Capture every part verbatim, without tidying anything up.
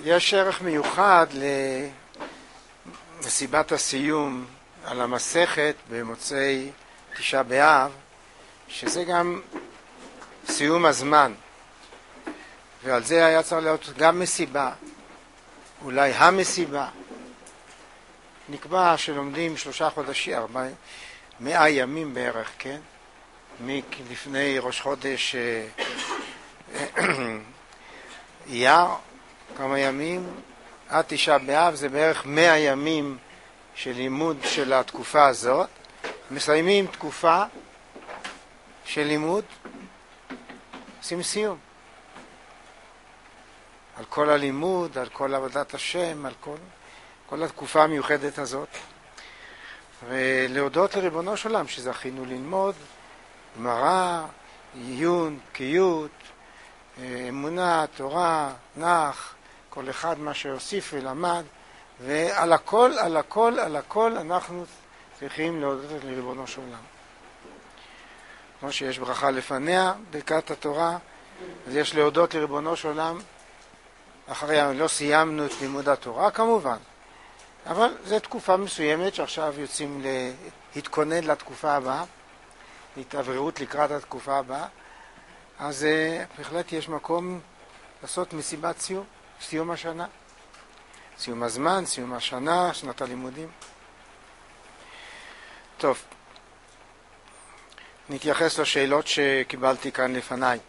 יש ערך מיוחד למסיבת הסיום על המסכת במוצאי תשעה באב, שזה גם סיום הזמן, ועל זה היה צריך להיות גם מסיבה, אולי המסיבה. נקבע שלומדים שלושה חודשים, ארבע, מאה ימים בערך, כן? מלפני ראש חודש אייר, כמה ימים, עד תשעה באב, זה בערך מאה ימים של לימוד של התקופה הזאת. מסיימים תקופה של לימוד, עושים סיום. על כל הלימוד, על כל עבודת השם, על כל, כל התקופה המיוחדת הזאת. ולהודות לריבונו של עולם שזכינו ללמוד גמרא, עיון, בקיאות, אמונה, תורה, נח, כל אחד מה שהוסיף ולמד, ועל הכל, על הכל, על הכל אנחנו צריכים להודות לריבונו של עולם. כמו שיש ברכה לפניה, ברכת התורה, אז יש להודות לריבונו של עולם, אחרי לא סיימנו את לימוד התורה כמובן, אבל זו תקופה מסוימת שעכשיו יוצאים להתכונן לתקופה הבאה, להתעברות לקראת התקופה הבאה, אז בהחלט יש מקום לעשות מסיבת סיום, סיום השנה, סיום הזמן, סיום השנה, שנת הלימודים. טוב, נתייחס לשאלות שקיבלתי כאן לפניי.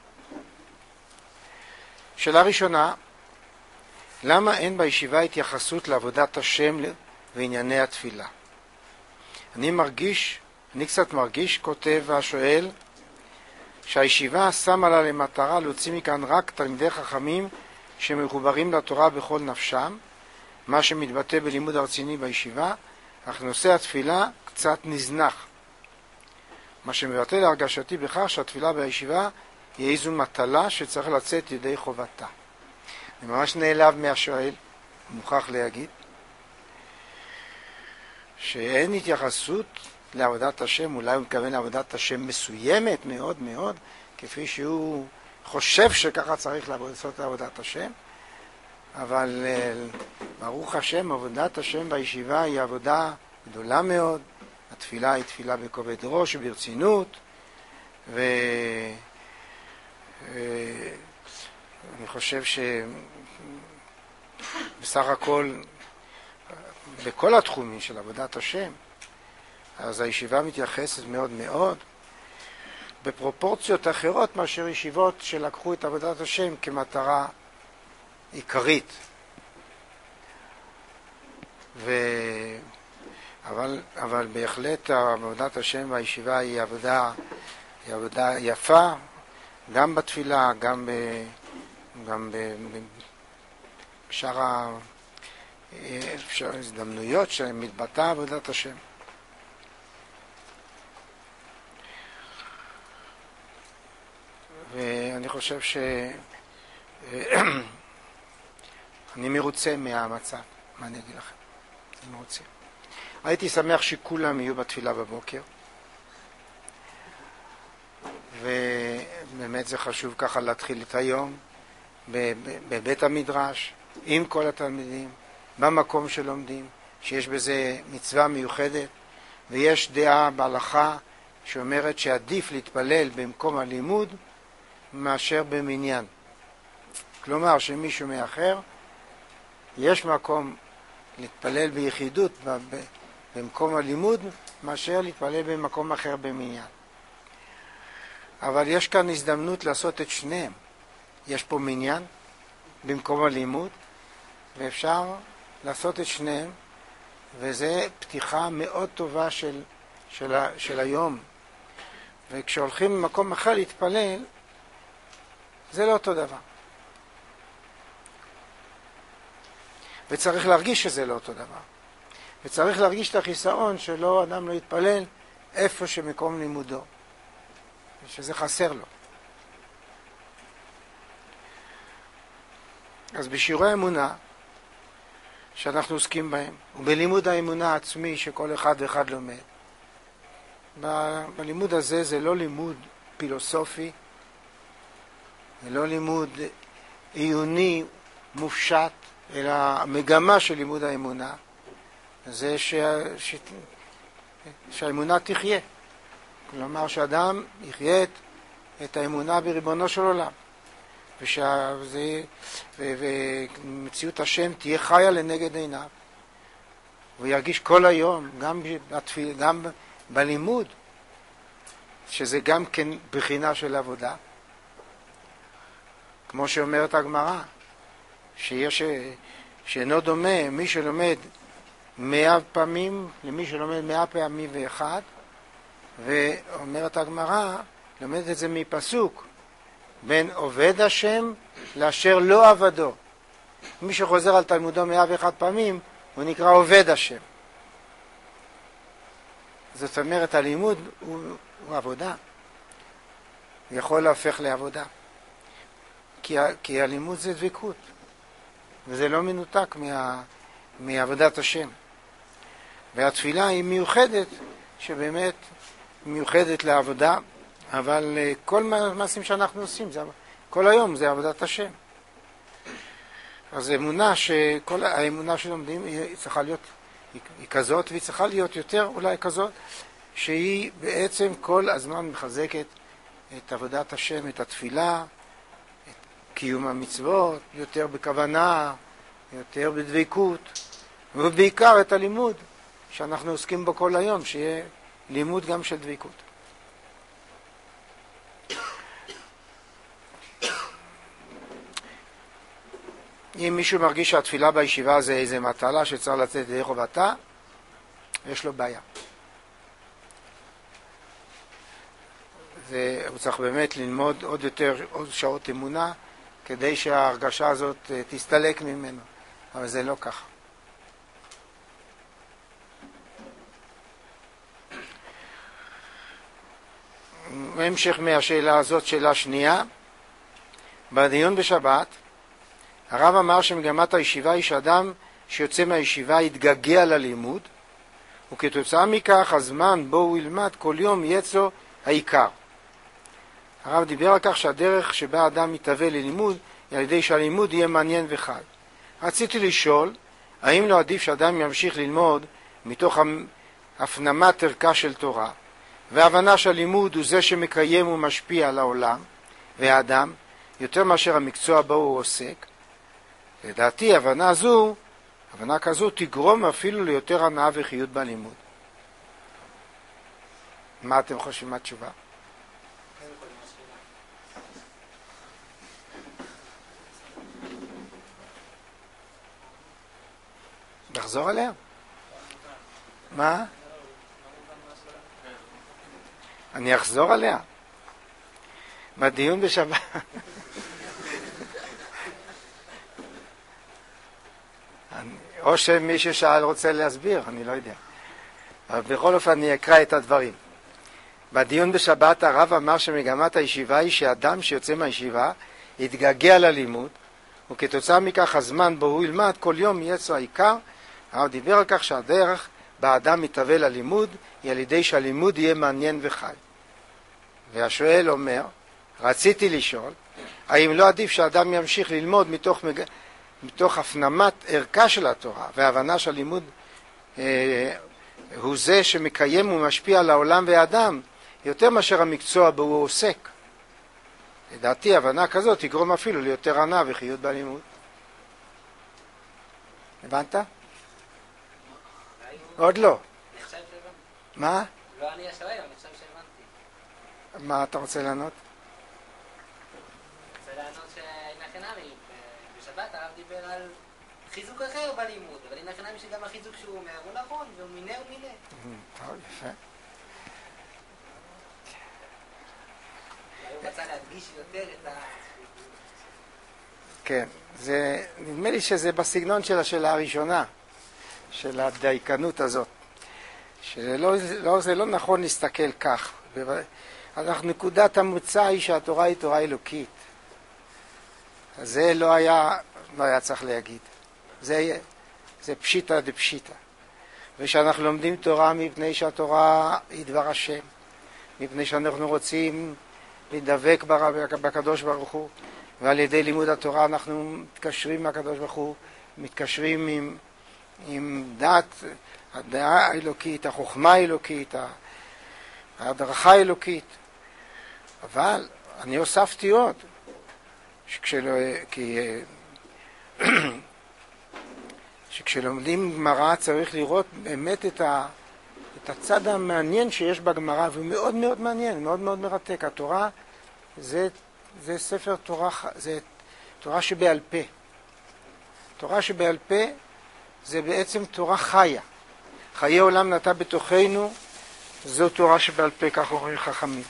שאלה ראשונה, למה אין בישיבה התייחסות לעבודת השם וענייני התפילה? אני מרגיש, אני קצת מרגיש, כותב השואל, שהישיבה שמה לה למטרה להוציא מכאן רק תלמידי חכמים שמחוברים לתורה בכל נפשם, מה שמתבטא בלימוד הרציני בישיבה, אך נושא התפילה קצת נזנח. מה שמבטא להרגשתי בכך שהתפילה בישיבה היא איזו מטלה שצריך לצאת ידי חובתה. אני ממש נעלב מהשואל, מוכרח להגיד, שאין התייחסות לעבודת השם, אולי הוא מתכוון לעבודת השם מסוימת מאוד מאוד, כפי שהוא חושב שככה צריך לעשות לעבודת השם, אבל ברוך השם, עבודת השם בישיבה היא עבודה גדולה מאוד, התפילה היא תפילה בכובד ראש וברצינות, ואני חושב שבסך הכל, בכל התחומים של עבודת השם, אז הישיבה מתייחסת מאוד מאוד בפרופורציות אחרות מאשר ישיבות שלקחו את עבודת השם כמטרה עיקרית. ו... אבל, אבל בהחלט עבודת השם והישיבה היא עבודה, היא עבודה יפה, גם בתפילה, גם, ב... גם ב... בשאר ההזדמנויות שמתבטא עבודת השם. ואני חושב ש... אני מרוצה מהמצב, מה אני אגיד לכם? אני מרוצה. הייתי שמח שכולם יהיו בתפילה בבוקר, ובאמת זה חשוב ככה להתחיל את היום בבית המדרש, עם כל התלמידים, במקום שלומדים, שיש בזה מצווה מיוחדת, ויש דעה בהלכה שאומרת שעדיף להתפלל במקום הלימוד מאשר במניין. כלומר שמישהו מאחר, יש מקום להתפלל ביחידות במקום הלימוד מאשר להתפלל במקום אחר במניין. אבל יש כאן הזדמנות לעשות את שניהם. יש פה מניין במקום הלימוד, ואפשר לעשות את שניהם, וזה פתיחה מאוד טובה של, של, של היום. וכשהולכים במקום אחר להתפלל, זה לא אותו דבר. וצריך להרגיש שזה לא אותו דבר. וצריך להרגיש את החיסרון שלא אדם לא יתפלל איפה שמקום לימודו. שזה חסר לו. אז בשיעורי האמונה שאנחנו עוסקים בהם, ובלימוד האמונה העצמי שכל אחד ואחד לומד, ב- בלימוד הזה זה לא לימוד פילוסופי, זה לא לימוד עיוני מופשט אלא המגמה של לימוד האמונה זה ש... ש... שהאמונה תחיה. כלומר שאדם יחיה את, את האמונה בריבונו של עולם. ושזה, ו... ומציאות השם תהיה חיה לנגד עיניו. הוא ירגיש כל היום, גם, בתפיל, גם בלימוד, שזה גם כן בחינה של עבודה. כמו שאומרת הגמרא, שיש, שאינו דומה מי שלומד מאה פעמים למי שלומד מאה פעמים ואחד, ואומרת הגמרא, לומד את זה מפסוק, בין עובד השם לאשר לא עבדו. מי שחוזר על תלמודו מאה ואחת פעמים, הוא נקרא עובד השם. זאת אומרת, הלימוד הוא, הוא עבודה. הוא יכול להפך לעבודה. כי, כי הלימוד זה דבקות. וזה לא מנותק מה, מעבודת השם. והתפילה היא מיוחדת, שבאמת מיוחדת לעבודה, אבל כל מעשים שאנחנו עושים, זה, כל היום זה עבודת השם. אז האמונה, שכל האמונה שלומדים היא צריכה להיות, היא, היא כזאת, והיא צריכה להיות יותר אולי כזאת, שהיא בעצם כל הזמן מחזקת את עבודת השם, את התפילה, את קיום המצוות, יותר בכוונה, יותר בדבקות, ובעיקר את הלימוד שאנחנו עוסקים בו כל היום, שיהיה לימוד גם של דבקות. אם מישהו מרגיש שהתפילה בישיבה זה איזה מטלה שצריך לצאת ידי חובתה, יש לו בעיה. והוא צריך באמת ללמוד עוד יותר, עוד שעות אמונה, כדי שההרגשה הזאת תסתלק ממנו. אבל זה לא ככה. בהמשך מהשאלה הזאת, שאלה שנייה, בדיון בשבת, הרב אמר שמגמת הישיבה היא שאדם שיוצא מהישיבה יתגעגע ללימוד, וכתוצאה מכך הזמן בו הוא ילמד כל יום יצא העיקר. הרב דיבר על כך שהדרך שבה האדם מתהווה ללימוד היא על ידי שהלימוד יהיה מעניין וחי. רציתי לשאול, האם לא עדיף שאדם ימשיך ללמוד מתוך הפנמת ערכה של תורה, והבנה שהלימוד הוא זה שמקיים ומשפיע על העולם והאדם, יותר מאשר המקצוע בו הוא עוסק? לדעתי, הבנה זו, הבנה כזו תגרום אפילו ליותר הנאה וחיות בלימוד. מה אתם חושבים מהתשובה? לחזור עליה? מה? אני אחזור עליה. בדיון בשבת. או שמי ששאל רוצה להסביר, אני לא יודע. אבל בכל אופן אני אקרא את הדברים. בדיון בשבת הרב אמר שמגמת הישיבה היא שאדם שיוצא מהישיבה יתגעגע ללימוד, וכתוצאה מכך הזמן בו הוא ילמד כל יום יצא העיקר. הרב דיבר על כך שהדרך בה האדם מתהווה ללימוד היא על ידי שהלימוד יהיה מעניין וחי. והשואל אומר, רציתי לשאול, האם לא עדיף שהאדם ימשיך ללמוד מתוך, מג... מתוך הפנמת ערכה של התורה, והבנה שהלימוד אה, הוא זה שמקיים ומשפיע על העולם והאדם, יותר מאשר המקצוע בו הוא עוסק. לדעתי, הבנה כזאת תגרום אפילו ליותר הנאה וחיות בלימוד. הבנת? עוד לא. מה? לא אני השואל, אני חושב שהבנתי. מה אתה רוצה לענות? אני רוצה לענות שהנחנמי, בשבת הרב דיבר על חיזוק אחר בלימוד, אבל הנחנמי שגם החיזוק שהוא אומר הוא נכון, והוא מינה ומינה. טוב, יפה. הוא רצה להדגיש יותר את ה... כן, זה, נדמה לי שזה בסגנון של השאלה הראשונה, של הדייקנות הזאת. שלא, לא, זה לא נכון להסתכל כך. אנחנו, נקודת המוצא היא שהתורה היא תורה אלוקית. זה לא היה, לא היה צריך להגיד. זה, זה פשיטה דפשיטה. ושאנחנו לומדים תורה מפני שהתורה היא דבר השם. מפני שאנחנו רוצים להידבק בקדוש ברוך הוא. ועל ידי לימוד התורה אנחנו מתקשרים עם הקדוש ברוך הוא מתקשרים עם, עם דת, הדעה האלוקית, החוכמה האלוקית, ההדרכה האלוקית. אבל אני הוספתי עוד, שכשלא, כי, שכשלומדים גמרא צריך לראות באמת את, ה, את הצד המעניין שיש בגמרא, והוא מאוד מאוד מעניין, מאוד מאוד מרתק. התורה זה, זה ספר תורה, זה תורה שבעל פה. תורה שבעל פה זה בעצם תורה חיה. חיי עולם נטע בתוכנו, זו תורה שבעל פה, כך אומרים חכמים.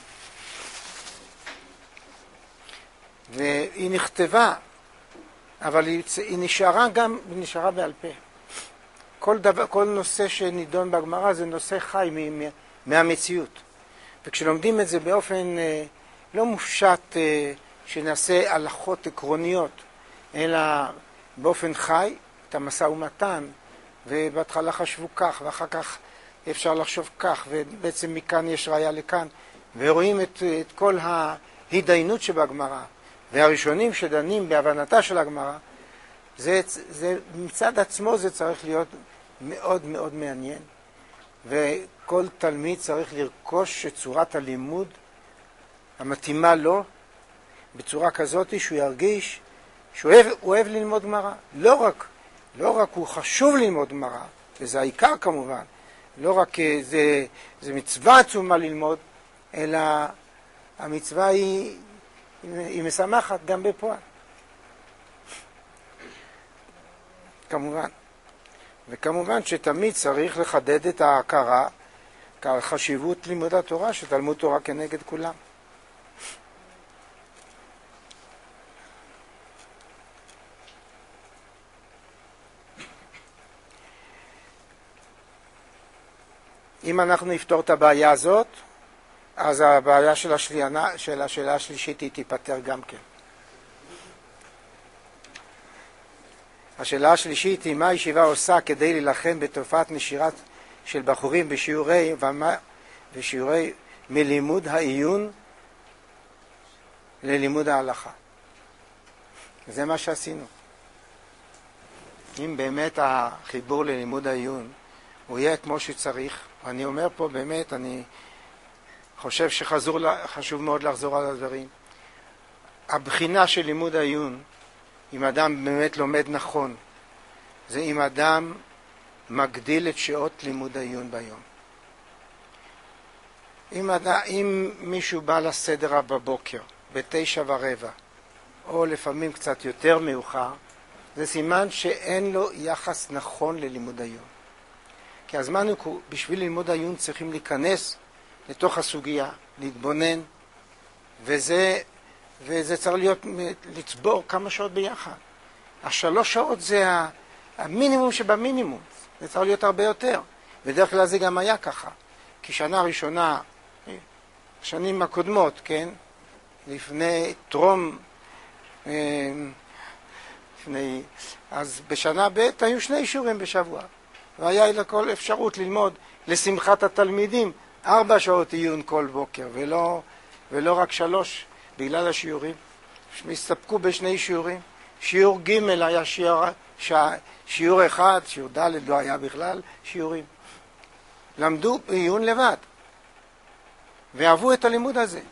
והיא נכתבה, אבל היא, היא נשארה גם, היא נשארה בעל פה. כל, דבר, כל נושא שנידון בגמרא זה נושא חי מ, מ, מהמציאות. וכשלומדים את זה באופן אה, לא מופשט אה, שנעשה הלכות עקרוניות, אלא באופן חי, את המשא ומתן, ובהתחלה חשבו כך, ואחר כך אפשר לחשוב כך, ובעצם מכאן יש ראיה לכאן, ורואים את, את כל ההתדיינות שבגמרא, והראשונים שדנים בהבנתה של הגמרא, זה, זה, מצד עצמו זה צריך להיות מאוד מאוד מעניין, וכל תלמיד צריך לרכוש את צורת הלימוד המתאימה לו, בצורה כזאת שהוא ירגיש שהוא אוהב, אוהב ללמוד גמרא. לא רק, לא רק הוא חשוב ללמוד גמרא, וזה העיקר כמובן, לא רק זה, זה מצווה עצומה ללמוד, אלא המצווה היא, היא משמחת גם בפועל. כמובן. וכמובן שתמיד צריך לחדד את ההכרה כעל חשיבות לימוד התורה, שתלמוד תורה כנגד כולם. אם אנחנו נפתור את הבעיה הזאת, אז הבעיה של השלינה, של השאלה השלישית היא תיפטר גם כן. השאלה השלישית היא מה הישיבה עושה כדי להילחם בתופעת נשירת של בחורים בשיעורי ומה, בשיעורי מלימוד העיון ללימוד ההלכה. זה מה שעשינו. אם באמת החיבור ללימוד העיון הוא יהיה כמו שצריך, אני אומר פה באמת, אני חושב שחשוב מאוד לחזור על הדברים. הבחינה של לימוד העיון, אם אדם באמת לומד נכון, זה אם אדם מגדיל את שעות לימוד העיון ביום. אם, אדם, אם מישהו בא לסדר בבוקר, בתשע ורבע, או לפעמים קצת יותר מאוחר, זה סימן שאין לו יחס נכון ללימוד העיון. כי הזמן הוא, בשביל ללמוד העיון צריכים להיכנס לתוך הסוגיה, להתבונן, וזה, וזה צריך להיות, לצבור כמה שעות ביחד. השלוש שעות זה המינימום שבמינימום, זה צריך להיות הרבה יותר. בדרך כלל זה גם היה ככה. כי שנה ראשונה, שנים הקודמות, כן, לפני טרום, לפני, אז בשנה ב' היו שני שיעורים בשבוע. והיה לכל אפשרות ללמוד לשמחת התלמידים ארבע שעות עיון כל בוקר, ולא, ולא רק שלוש, בגלל השיעורים. שהסתפקו בשני שיעורים. שיעור ג' היה שיעור, שיעור אחד, שיעור ד' לא היה בכלל שיעורים. למדו עיון לבד, ואהבו את הלימוד הזה,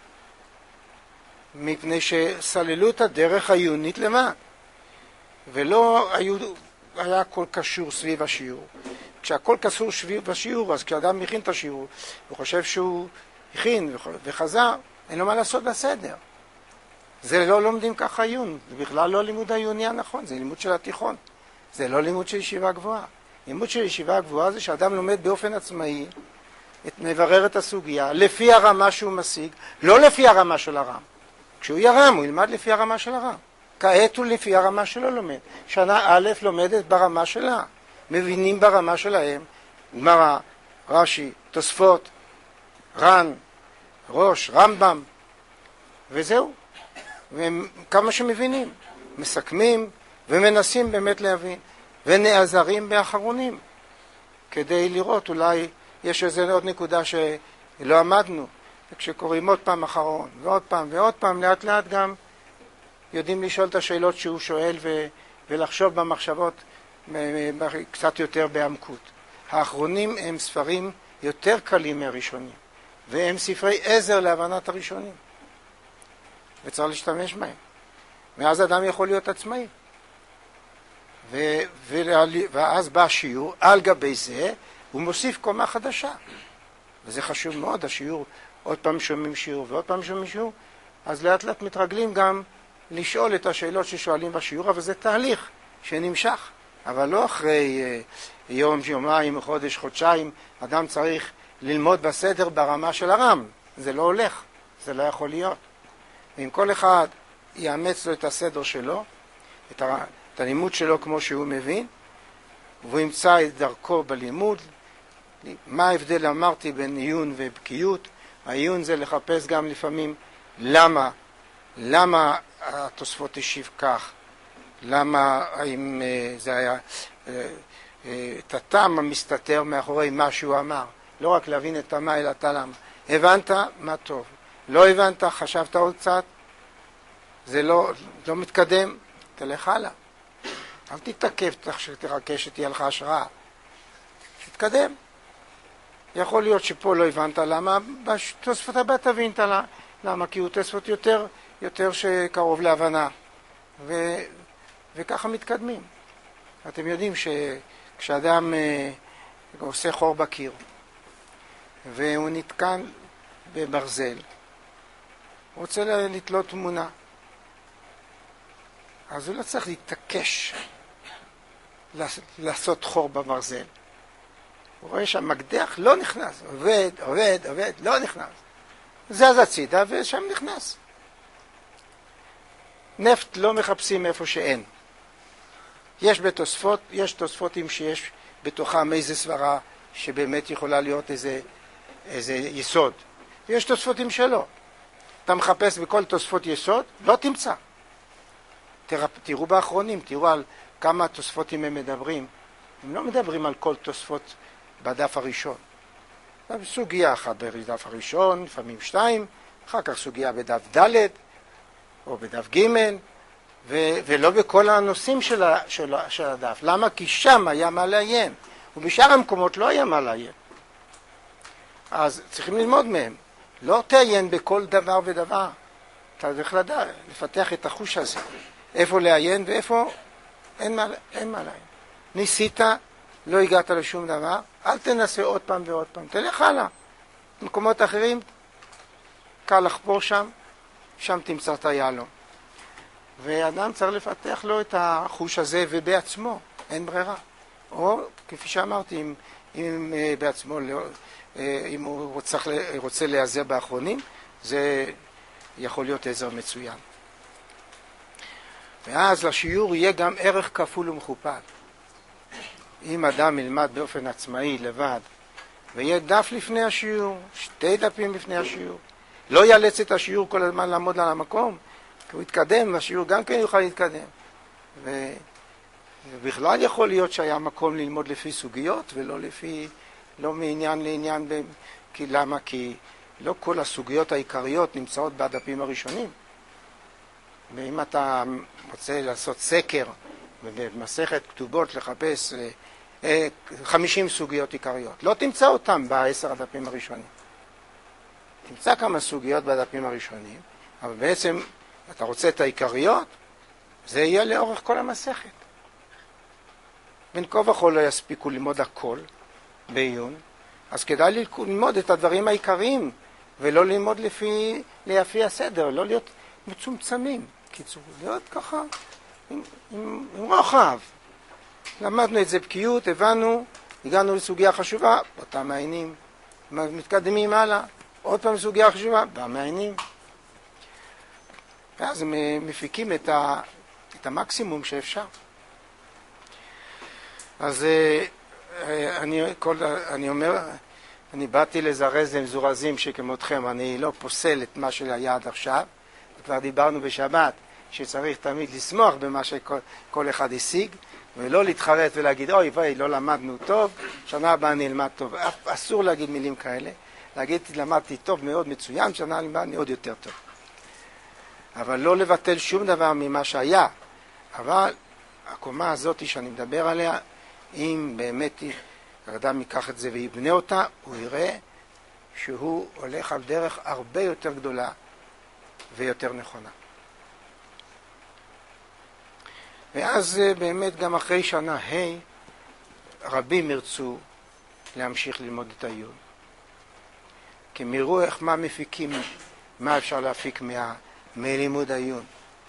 מפני שסללו את הדרך העיונית לבד, ולא היו... היה הכל קשור סביב השיעור. כשהכל קשור סביב השיעור, אז כשאדם מכין את השיעור, הוא חושב שהוא הכין וחזר, אין לו מה לעשות בסדר. זה לא לומדים ככה עיון, זה בכלל לא לימוד העיוני הנכון, זה לימוד של התיכון. זה לא לימוד של ישיבה גבוהה. לימוד של ישיבה גבוהה זה שאדם לומד באופן עצמאי, מברר את הסוגיה, לפי הרמה שהוא משיג, לא לפי הרמה של הרם. כשהוא ירם, הוא ילמד לפי הרמה של הרם. כעת הוא לפי הרמה שלו לומד. שנה א' לומדת ברמה שלה. מבינים ברמה שלהם. גמרא, רש"י, תוספות, ר"ן, ראש, רמב"ם, וזהו. וכמה שמבינים. מסכמים ומנסים באמת להבין. ונעזרים באחרונים. כדי לראות אולי יש איזו עוד נקודה שלא עמדנו. וכשקוראים עוד פעם אחרון, ועוד פעם ועוד פעם, לאט לאט גם יודעים לשאול את השאלות שהוא שואל ולחשוב במחשבות קצת יותר בעמקות. האחרונים הם ספרים יותר קלים מהראשונים, והם ספרי עזר להבנת הראשונים, וצריך להשתמש בהם. ואז אדם יכול להיות עצמאי. ו- ו- ואז בא השיעור, על גבי זה הוא מוסיף קומה חדשה. וזה חשוב מאוד, השיעור, עוד פעם שומעים שיעור ועוד פעם שומעים שיעור, אז לאט לאט מתרגלים גם לשאול את השאלות ששואלים בשיעור, אבל זה תהליך שנמשך. אבל לא אחרי uh, יום, יומיים, חודש, חודשיים, אדם צריך ללמוד בסדר ברמה של הרם. זה לא הולך, זה לא יכול להיות. ואם כל אחד יאמץ לו את הסדר שלו, את, ה, את הלימוד שלו כמו שהוא מבין, והוא ימצא את דרכו בלימוד, מה ההבדל אמרתי בין עיון ובקיאות? העיון זה לחפש גם לפעמים למה, למה התוספות השיב כך, למה האם זה היה את הטעם המסתתר מאחורי מה שהוא אמר, לא רק להבין את המה אלא את הלמה. הבנת? מה טוב. לא הבנת? חשבת עוד קצת? זה לא, לא מתקדם, תלך הלאה. אל תתעכב, תחכה שתהיה לך השראה. תתקדם. יכול להיות שפה לא הבנת למה, בתוספות הבא תבין למה, כי הוא תוספות יותר, יותר שקרוב להבנה. ו, וככה מתקדמים. אתם יודעים שכשאדם עושה חור בקיר, והוא נתקן בברזל, הוא רוצה לתלות תמונה. אז הוא לא צריך להתעקש לעשות חור בברזל. הוא רואה שהמקדח לא נכנס, עובד, עובד, עובד, לא נכנס. זז הצידה ושם נכנס. נפט לא מחפשים איפה שאין. יש בתוספות, יש תוספותים שיש בתוכם איזה סברה שבאמת יכולה להיות איזה, איזה יסוד. ויש תוספותים שלא. אתה מחפש בכל תוספות יסוד, לא תמצא. תרא, תראו באחרונים, תראו על כמה תוספותים הם מדברים. הם לא מדברים על כל תוספות בדף הראשון. סוגיה אחת בדף הראשון, לפעמים שתיים, אחר כך סוגיה בדף ד' או בדף ג', ו- ולא בכל הנושאים של, ה- של, ה- של הדף. למה? כי שם היה מה לעיין, ובשאר המקומות לא היה מה לעיין. אז צריכים ללמוד מהם. לא תעיין בכל דבר ודבר. אתה צריך לדעת, לפתח את החוש הזה. איפה לעיין ואיפה אין מה, אין מה לעיין. ניסית, לא הגעת לשום דבר, אל תנסה עוד פעם ועוד פעם. תלך הלאה. במקומות אחרים, קל לחפור שם, שם תמצא את היעלום. ואדם צריך לפתח לו את החוש הזה ובעצמו, אין ברירה. או, כפי שאמרתי, אם, אם בעצמו, אם הוא רוצה, רוצה להיעזר באחרונים, זה יכול להיות עזר מצוין. ואז לשיעור יהיה גם ערך כפול ומכופל. אם אדם ילמד באופן עצמאי לבד, ויהיה דף לפני השיעור, שתי דפים לפני השיעור, לא יאלץ את השיעור כל הזמן לעמוד על המקום, כי הוא יתקדם, השיעור גם כן יוכל להתקדם. ו... ובכלל יכול להיות שהיה מקום ללמוד לפי סוגיות, ולא לפי, לא מעניין לעניין, ב... כי למה? כי לא כל הסוגיות העיקריות נמצאות בדפים הראשונים. ואם אתה רוצה לעשות סקר, ובמסכת כתובות לחפש חמישים סוגיות עיקריות, לא תמצא אותם בעשר הדפים הראשונים. תמצא כמה סוגיות בדפים הראשונים, אבל בעצם אתה רוצה את העיקריות, זה יהיה לאורך כל המסכת. בין כה וכה לא יספיקו ללמוד הכל בעיון, אז כדאי ללמוד את הדברים העיקריים, ולא ללמוד לפי, לפי הסדר, לא להיות מצומצמים. קיצור, להיות ככה, עם, עם, עם רוחב. למדנו את זה בקיאות, הבנו, הגענו לסוגיה חשובה, אותם מעיינים, מתקדמים הלאה, עוד פעם סוגיה חשובה, במעיינים. ואז הם מפיקים את, ה, את המקסימום שאפשר. אז אני, כל, אני אומר, אני באתי לזרז למזורזים שכמותכם, אני לא פוסל את מה שהיה עד עכשיו, כבר דיברנו בשבת שצריך תמיד לשמוח במה שכל כל אחד השיג, ולא להתחרט ולהגיד, אוי ואי, לא למדנו טוב, שנה הבאה נלמד טוב. אסור להגיד מילים כאלה, להגיד, למדתי טוב מאוד מצוין, שנה הבאה אני עוד יותר טוב. אבל לא לבטל שום דבר ממה שהיה, אבל הקומה הזאת שאני מדבר עליה, אם באמת האדם ייקח את זה ויבנה אותה, הוא יראה שהוא הולך על דרך הרבה יותר גדולה ויותר נכונה. ואז באמת גם אחרי שנה ה' רבים ירצו להמשיך ללמוד את העיון. כי הם יראו איך מה מפיקים, מה אפשר להפיק מה, מלימוד העיון.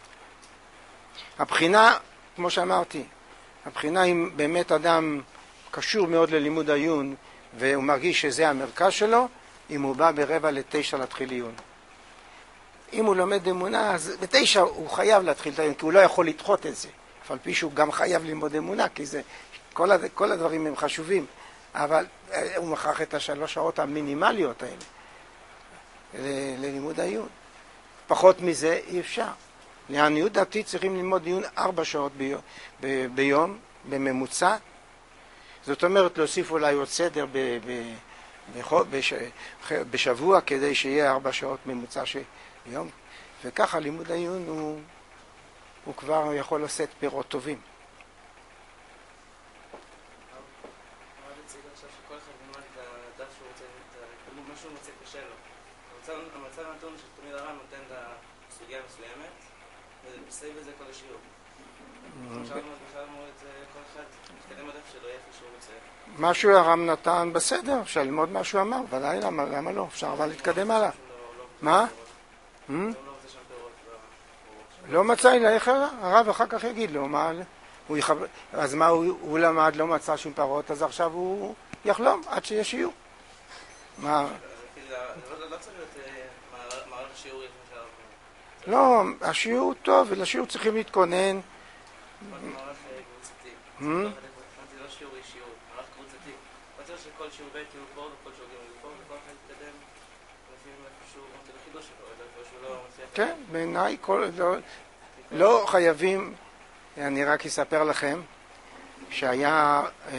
הבחינה, כמו שאמרתי, הבחינה אם באמת אדם קשור מאוד ללימוד העיון והוא מרגיש שזה המרכז שלו, אם הוא בא ברבע לתשע להתחיל עיון. אם הוא לומד אמונה, אז בתשע הוא חייב להתחיל את העיון, כי הוא לא יכול לדחות את זה. אבל פי שהוא גם חייב ללמוד אמונה, כי זה, כל, הד... כל הדברים הם חשובים, אבל הוא מכרח את השלוש שעות המינימליות האלה ל... ללימוד העיון. פחות מזה אי אפשר. לעניות דעתי צריכים ללמוד עיון ארבע שעות ביום, ב... ביום בממוצע. זאת אומרת להוסיף אולי עוד סדר ב... ב... בש... בשבוע כדי שיהיה ארבע שעות ממוצע של יום, וככה לימוד העיון הוא, הוא כבר יכול לשאת פירות טובים. המצב הנתון שתמיד הרב נותן את הסוגיה מסוימת ומסייב את זה כל השיעור. עכשיו אמרנו את זה כל אחד מתקדם הדף שלו איפה שהוא רוצה. משהו הרב נתן בסדר, אפשר ללמוד מה שהוא אמר, ודאי למה, למה לא? אפשר אבל להתקדם עליו. מה? לא מצא לי, איך הרב אחר כך יגיד לו, מה, אז מה הוא למד, לא מצא שום פירות, אז עכשיו הוא יחלום עד שיש שיעור. מה? לא צריך להיות מערך שיעורי. לא, השיעור טוב, ולשיעור צריכים להתכונן. מערך קבוצתי. לא שיעורי שיעור, מערך קבוצתי. לא צריך שכל שיעור בית יהיו פה וכל שיעור ג' יהיו פה וכל אחד יתקדם לפי איפה שהוא רוצה לחידוש שלו, איפה שהוא לא מצליח. כן, בעיניי לא חייבים, אני רק אספר לכם שהיה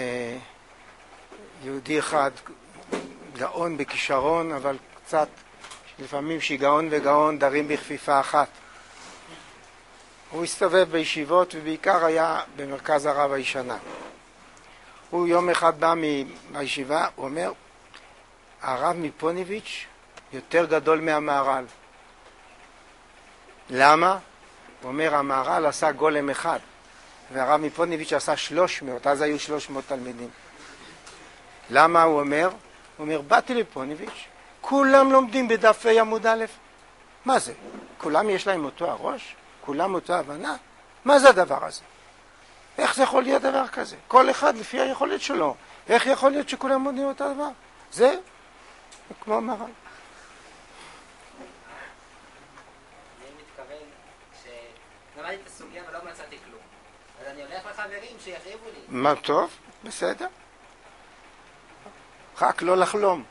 יהודי אחד גאון בכישרון, אבל קצת לפעמים שגאון וגאון דרים בכפיפה אחת. הוא הסתובב בישיבות ובעיקר היה במרכז הרב הישנה. הוא יום אחד בא מהישיבה, הוא אומר, הרב מפוניביץ' יותר גדול מהמהר"ל. למה? הוא אומר, המהר"ל עשה גולם אחד, והרב מפוניביץ' עשה שלוש מאות, אז היו שלוש מאות תלמידים. למה הוא אומר? הוא אומר, באתי לפוניביץ', כולם לומדים בדף ה' עמוד א'. מה זה? כולם יש להם אותו הראש? כולם אותו הבנה? מה זה הדבר הזה? איך זה יכול להיות דבר כזה? כל אחד לפי היכולת שלו. איך יכול להיות שכולם לומדים אותו דבר? זה כמו מהר"ל. אני מתכוון שלמדתי את הסוגיה ולא מצאתי כלום. אז אני הולך לחברים שיחריבו לי. מה טוב? בסדר. רק לא לחלום.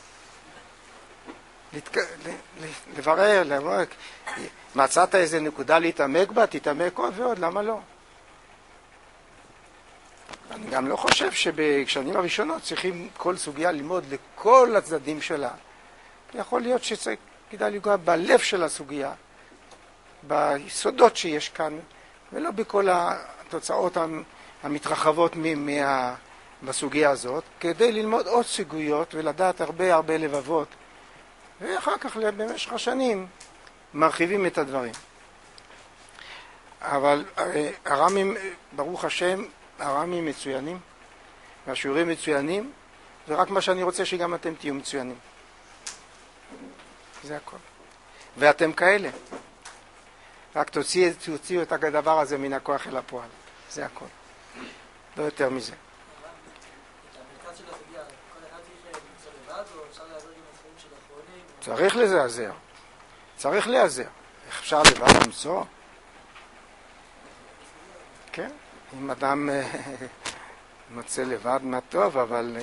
לברר, לברר. מצאת איזה נקודה להתעמק בה, תתעמק עוד ועוד, למה לא? אני גם לא חושב שבשנים הראשונות צריכים כל סוגיה ללמוד לכל הצדדים שלה. יכול להיות שכדאי לגוע בלב של הסוגיה, ביסודות שיש כאן, ולא בכל התוצאות המתרחבות מה... בסוגיה הזאת, כדי ללמוד עוד סוגיות ולדעת הרבה הרבה לבבות, ואחר כך במשך השנים מרחיבים את הדברים. אבל הרמים, ברוך השם, הרמים מצוינים, והשיעורים מצוינים, ורק מה שאני רוצה שגם אתם תהיו מצוינים. זה הכל. ואתם כאלה. רק תוציאו, תוציאו את הדבר הזה מן הכוח אל הפועל. זה הכל. לא יותר מזה. צריך לזעזר. צריך להיעזר. אפשר לבד למצוא? כן. אם אדם מוצא לבד מה טוב, אבל...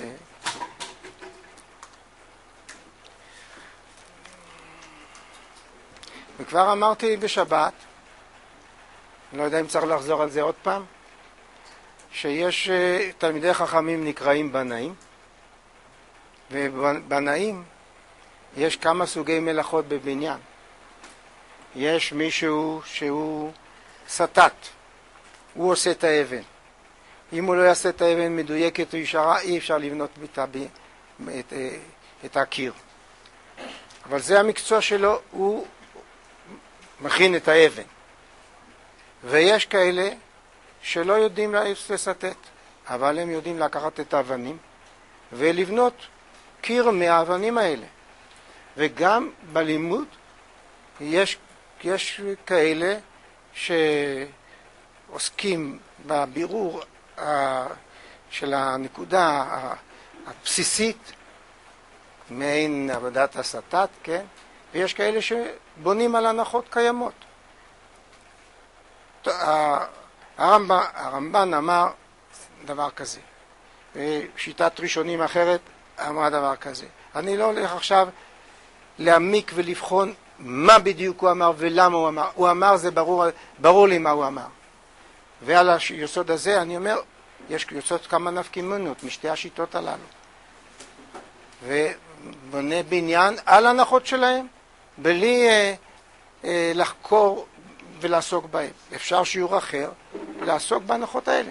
וכבר אמרתי בשבת, אני לא יודע אם צריך לחזור על זה עוד פעם, שיש תלמידי חכמים נקראים בנאים, ובנאים יש כמה סוגי מלאכות בבניין. יש מישהו שהוא סטט, הוא עושה את האבן. אם הוא לא יעשה את האבן מדויקת או ישרה, אי אפשר לבנות את, את, את הקיר. אבל זה המקצוע שלו, הוא מכין את האבן. ויש כאלה שלא יודעים לסטט, אבל הם יודעים לקחת את האבנים ולבנות קיר מהאבנים האלה. וגם בלימוד יש, יש כאלה שעוסקים בבירור של הנקודה הבסיסית, מעין עבודת הסטת, כן? ויש כאלה שבונים על הנחות קיימות. הרמב"ן, הרמב"ן אמר דבר כזה, ושיטת ראשונים אחרת אמרה דבר כזה. אני לא הולך עכשיו להעמיק ולבחון מה בדיוק הוא אמר ולמה הוא אמר. הוא אמר, זה ברור, ברור לי מה הוא אמר. ועל היסוד הזה אני אומר, יש יוצאות כמה נפקמינות משתי השיטות הללו. ובונה בניין על הנחות שלהם, בלי אה, אה, לחקור ולעסוק בהם. אפשר שיעור אחר לעסוק בהנחות האלה.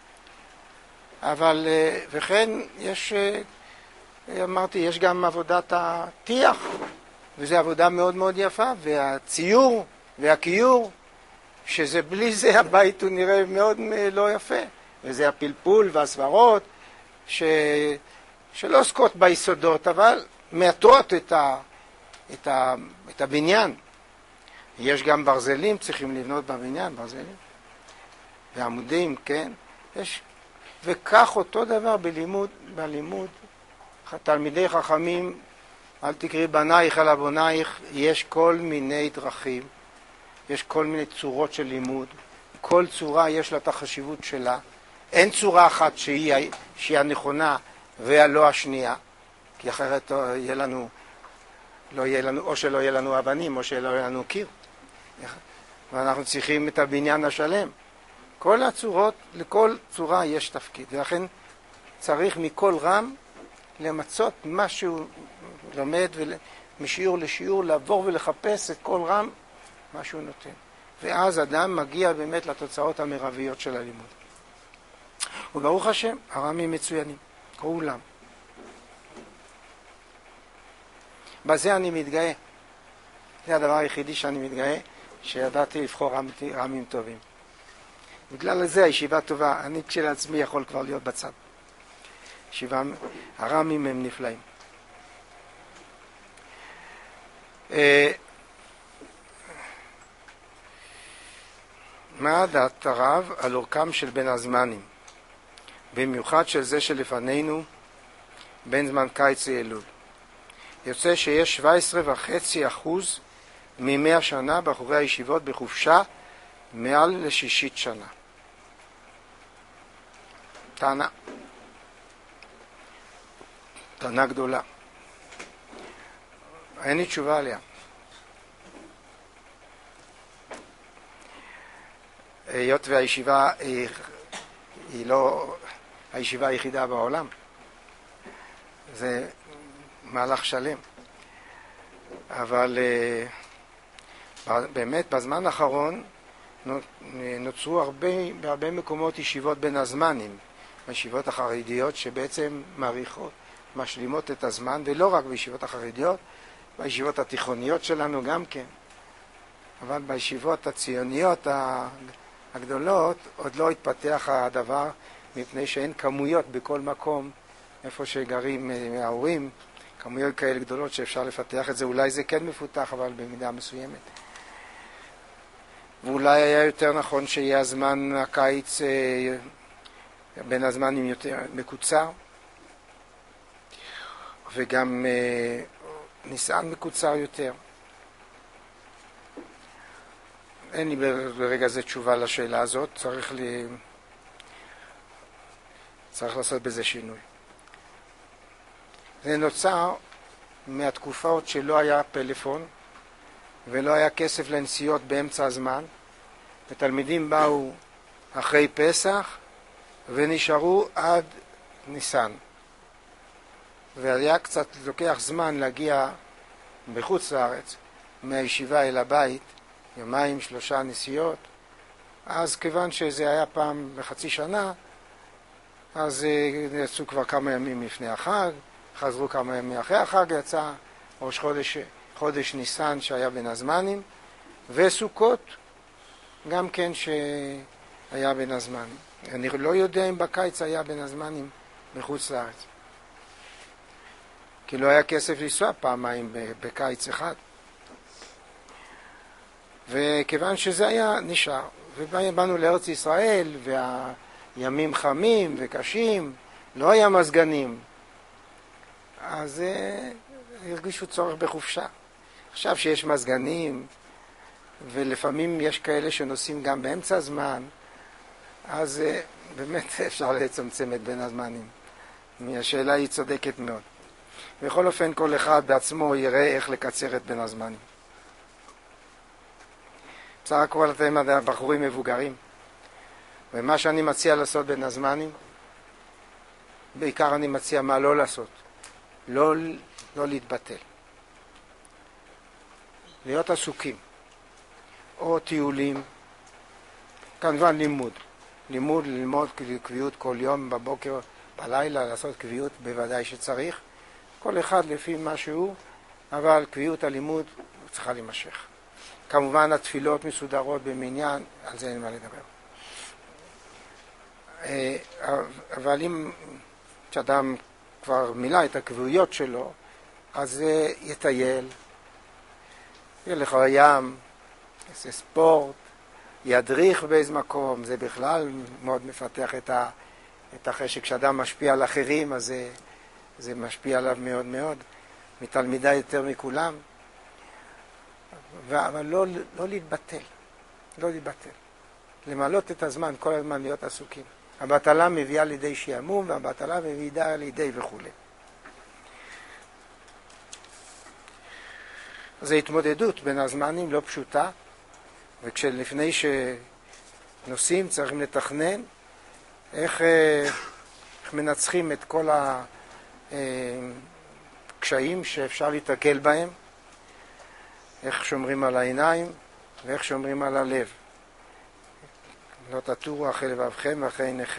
אבל, אה, וכן, יש, אה, אמרתי, יש גם עבודת הטיח, וזו עבודה מאוד מאוד יפה, והציור והקיור, שזה בלי זה הבית הוא נראה מאוד לא יפה. וזה הפלפול והסברות, ש... שלא עוסקות ביסודות, אבל מעטות את, ה... את, ה... את הבניין. יש גם ברזלים, צריכים לבנות בבניין, ברזלים. ועמודים, כן? יש... וכך אותו דבר בלימוד, בלימוד. תלמידי חכמים, אל תקראי בנייך אלא בונייך, יש כל מיני דרכים, יש כל מיני צורות של לימוד, כל צורה יש לה את החשיבות שלה, אין צורה אחת שהיא, שהיא הנכונה ולא השנייה, כי אחרת יהיה לנו, לא יהיה לנו, או שלא יהיה לנו אבנים או שלא יהיה לנו קיר, ואנחנו צריכים את הבניין השלם. כל הצורות, לכל צורה יש תפקיד, ולכן צריך מכל רם למצות מה שהוא לומד ומשיעור לשיעור, לעבור ולחפש את כל רם מה שהוא נותן. ואז אדם מגיע באמת לתוצאות המרביות של הלימוד. וברוך השם, הרמים מצוינים, כולם. בזה אני מתגאה. זה הדבר היחידי שאני מתגאה, שידעתי לבחור רמים טובים. בגלל זה הישיבה טובה, אני כשלעצמי יכול כבר להיות בצד. ישיבה, הרמים הם נפלאים. מה דעת הרב על אורכם של בין הזמנים, במיוחד של זה שלפנינו בין זמן קיץ לאלול? יוצא שיש שבע עשרה וחצי אחוז ממאה שנה בחורי הישיבות בחופשה מעל לשישית שנה. טענה. טענה גדולה. אין לי תשובה עליה. היות והישיבה היא, היא לא הישיבה היחידה בעולם. זה מהלך שלם. אבל באמת בזמן האחרון נוצרו הרבה, בהרבה מקומות ישיבות בין הזמנים. הישיבות החרדיות שבעצם מעריכות, משלימות את הזמן, ולא רק בישיבות החרדיות, בישיבות התיכוניות שלנו גם כן. אבל בישיבות הציוניות הגדולות עוד לא התפתח הדבר, מפני שאין כמויות בכל מקום, איפה שגרים ההורים, כמויות כאלה גדולות שאפשר לפתח את זה. אולי זה כן מפותח, אבל במידה מסוימת. ואולי היה יותר נכון שיהיה הזמן הקיץ בין הזמנים יותר מקוצר, וגם ניסן מקוצר יותר. אין לי ברגע זה תשובה לשאלה הזאת, צריך, ל... צריך לעשות בזה שינוי. זה נוצר מהתקופות שלא היה פלאפון ולא היה כסף לנסיעות באמצע הזמן, ותלמידים באו אחרי פסח ונשארו עד ניסן. והיה קצת לוקח זמן להגיע בחוץ לארץ, מהישיבה אל הבית, יומיים, שלושה נסיעות, אז כיוון שזה היה פעם בחצי שנה, אז יצאו כבר כמה ימים לפני החג, חזרו כמה ימים אחרי החג, יצא ראש חודש, חודש ניסן שהיה בין הזמנים, וסוכות גם כן שהיה בין הזמנים. אני לא יודע אם בקיץ היה בין הזמנים מחוץ לארץ. כי לא היה כסף לנסוע פעמיים בקיץ אחד. וכיוון שזה היה, נשאר. ובאנו לארץ ישראל, והימים חמים וקשים, לא היה מזגנים. אז uh, הרגישו צורך בחופשה. עכשיו שיש מזגנים, ולפעמים יש כאלה שנוסעים גם באמצע הזמן, אז uh, באמת אפשר לצמצם את בין הזמנים. השאלה היא צודקת מאוד. בכל אופן, כל אחד בעצמו יראה איך לקצר את בין הזמנים. בסך הכל אתם בחורים מבוגרים, ומה שאני מציע לעשות בין הזמנים, בעיקר אני מציע מה לא לעשות. לא, לא להתבטל. להיות עסוקים. או טיולים, כמובן לימוד. לימוד, ללמוד קביעות כל יום, בבוקר, בלילה, לעשות קביעות בוודאי שצריך. כל אחד לפי מה שהוא, אבל קביעות הלימוד צריכה להימשך. כמובן התפילות מסודרות במניין, על זה אין מה לדבר. אבל אם כשאדם כבר מילא את הקביעויות שלו, אז יטייל, ילך לים, יעשה ספורט, ידריך באיזה מקום, זה בכלל מאוד מפתח את, ה, את החשק. כשאדם משפיע על אחרים, אז זה, זה משפיע עליו מאוד מאוד, מתלמידה יותר מכולם. אבל לא, לא להתבטל, לא להתבטל. למלות את הזמן, כל הזמן להיות עסוקים. הבטלה מביאה לידי שיעמום, והבטלה מביאה לידי וכו'. זו התמודדות בין הזמנים לא פשוטה, וכשלפני שנוסעים צריכים לתכנן איך, איך מנצחים את כל הקשיים שאפשר להתקל בהם, איך שומרים על העיניים ואיך שומרים על הלב. לא תטורו אחרי לבבכם ואחרי עיניכם.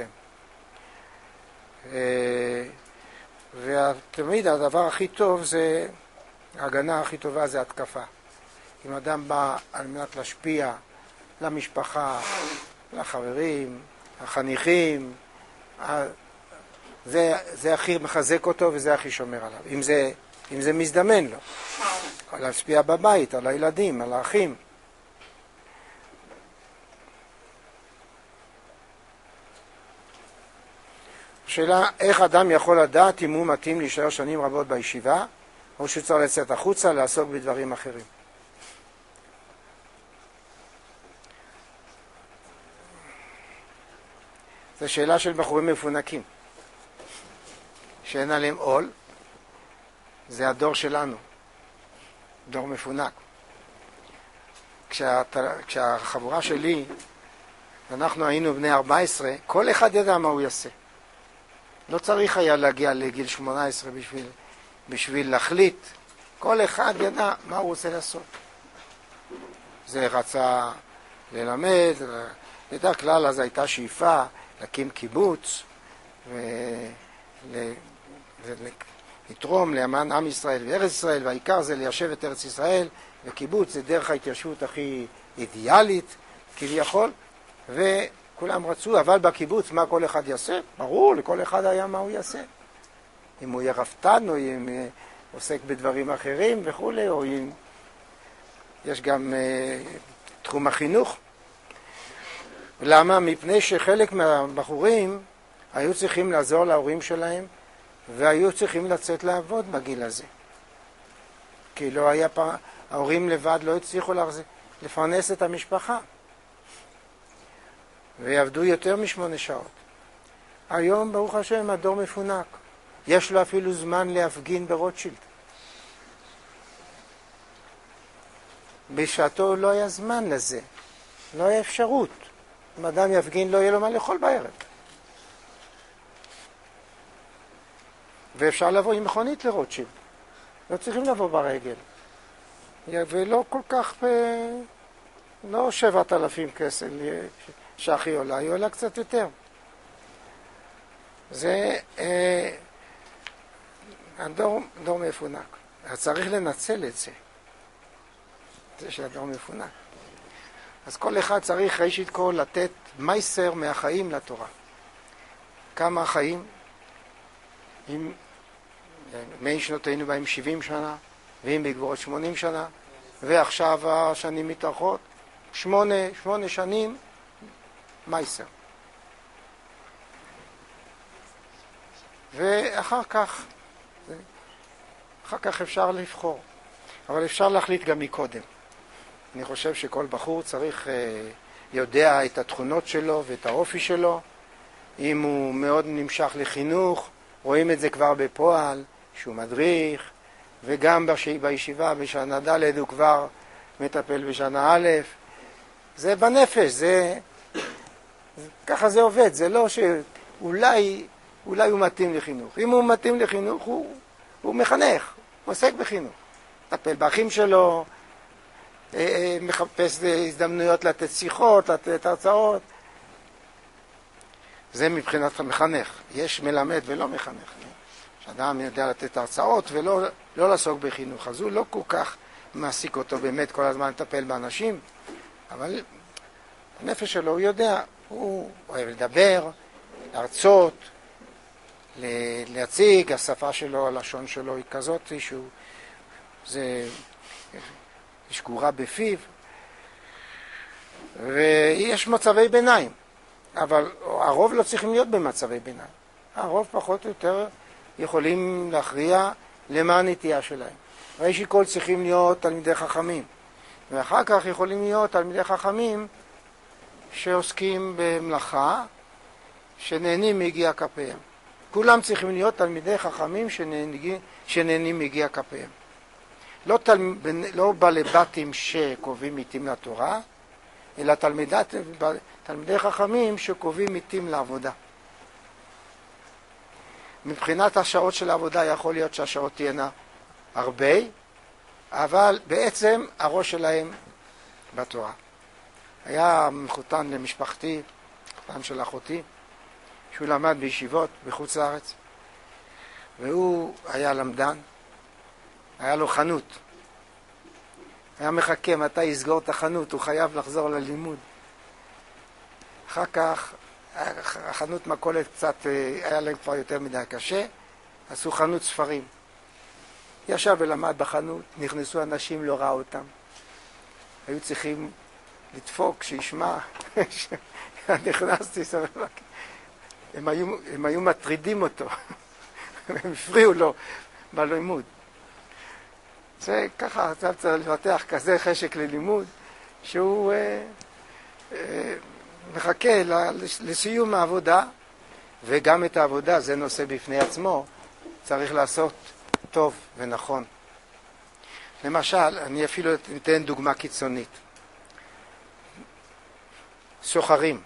ותמיד הדבר הכי טוב זה, ההגנה הכי טובה זה התקפה. אם אדם בא על מנת להשפיע למשפחה, לחברים, לחניכים, זה, זה הכי מחזק אותו וזה הכי שומר עליו. אם זה, אם זה מזדמן לו. להשפיע בבית, על הילדים, על האחים. השאלה, איך אדם יכול לדעת אם הוא מתאים להישאר שנים רבות בישיבה, או שצריך לצאת החוצה לעסוק בדברים אחרים. זו שאלה של בחורים מפונקים, שאין עליהם עול, זה הדור שלנו, דור מפונק. כשה, כשהחבורה שלי, אנחנו היינו בני ארבע עשרה, כל אחד ידע מה הוא יעשה. לא צריך היה להגיע לגיל שמונה עשרה בשביל, בשביל להחליט. כל אחד ידע מה הוא רוצה לעשות. זה רצה ללמד, בדרך כלל אז הייתה שאיפה להקים קיבוץ ולתרום למען עם ישראל וארץ ישראל, והעיקר זה ליישב את ארץ ישראל, וקיבוץ זה דרך ההתיישבות הכי אידיאלית כביכול, וכולם רצו, אבל בקיבוץ מה כל אחד יעשה? ברור, לכל אחד היה מה הוא יעשה. אם הוא יהיה רפתן, או אם עוסק בדברים אחרים וכו', או אם יש גם uh, תחום החינוך. למה? מפני שחלק מהבחורים היו צריכים לעזור להורים שלהם, והיו צריכים לצאת לעבוד בגיל הזה. כי לא היה פעם, ההורים לבד לא הצליחו להחזיק, לפרנס את המשפחה. ויעבדו יותר משמונה שעות. היום, ברוך השם, הדור מפונק. יש לו אפילו זמן להפגין ברוטשילד. בשעתו לא היה זמן לזה. לא היה אפשרות. אם אדם יפגין, לא יהיה לו מה לאכול בערב. ואפשר לבוא עם מכונית לרוטשילד. לא צריכים לבוא ברגל. ולא כל כך לא שבעת אלפים כסף שהכי עולה, היא עולה קצת יותר. זה אה, הדור דור מפונק. צריך לנצל את זה. זה שהדור מפונק. אז כל אחד צריך ראשית כל לתת מייסר מהחיים לתורה. כמה חיים? אם מי שנותינו בהם שבעים שנה, ואם בגבורות שמונים שנה, ועכשיו השנים מתארכות, שמונה, שמונה שנים, מייסר. ואחר כך, אחר כך אפשר לבחור. אבל אפשר להחליט גם מקודם. אני חושב שכל בחור צריך, יודע את התכונות שלו ואת האופי שלו. אם הוא מאוד נמשך לחינוך, רואים את זה כבר בפועל, שהוא מדריך, וגם בישיבה בשנה ד' הוא כבר מטפל בשנה א'. זה בנפש, זה, ככה זה עובד. זה לא שאולי אולי הוא מתאים לחינוך. אם הוא מתאים לחינוך, הוא, הוא מחנך, הוא עוסק בחינוך. מטפל באחים שלו, מחפש הזדמנויות לתת שיחות, לתת הרצאות. זה מבחינת המחנך. יש מלמד ולא מחנך. שאדם יודע לתת הרצאות ולא לא לעסוק בחינוך. אז הוא לא כל כך מעסיק אותו באמת כל הזמן לטפל באנשים, אבל הנפש שלו הוא יודע, הוא אוהב לדבר, להרצות, להציג, השפה שלו, הלשון שלו היא כזאת שהוא, זה שגורה בפיו, ויש מצבי ביניים, אבל הרוב לא צריכים להיות במצבי ביניים. הרוב פחות או יותר יכולים להכריע למה הנטייה שלהם. ראשית כל צריכים להיות תלמידי חכמים, ואחר כך יכולים להיות תלמידי חכמים שעוסקים במלאכה, שנהנים מיגיע כפיהם. כולם צריכים להיות תלמידי חכמים שנהנים, שנהנים מיגיע כפיהם. לא, תל... לא בלבטים שקובעים עיתים לתורה, אלא תלמידת... תלמידי חכמים שקובעים עיתים לעבודה. מבחינת השעות של העבודה יכול להיות שהשעות תהיינה הרבה, אבל בעצם הראש שלהם בתורה. היה מחותן למשפחתי, מחותן של אחותי, שהוא למד בישיבות בחוץ לארץ, והוא היה למדן, היה לו חנות. היה מחכה מתי יסגור את החנות, הוא חייב לחזור ללימוד. אחר כך, החנות מכולת קצת, היה להם כבר יותר מדי קשה, עשו חנות ספרים. ישב ולמד בחנות, נכנסו אנשים, לא ראו אותם. היו צריכים לדפוק, שישמע, נכנסתי, הם היו, הם היו מטרידים אותו, הם הפריעו לו בלימוד. זה ככה, אתה צריך לפתח כזה חשק ללימוד, שהוא אה, אה, מחכה לסיום העבודה, וגם את העבודה, זה נושא בפני עצמו, צריך לעשות טוב ונכון. למשל, אני אפילו אתן דוגמה קיצונית. סוחרים.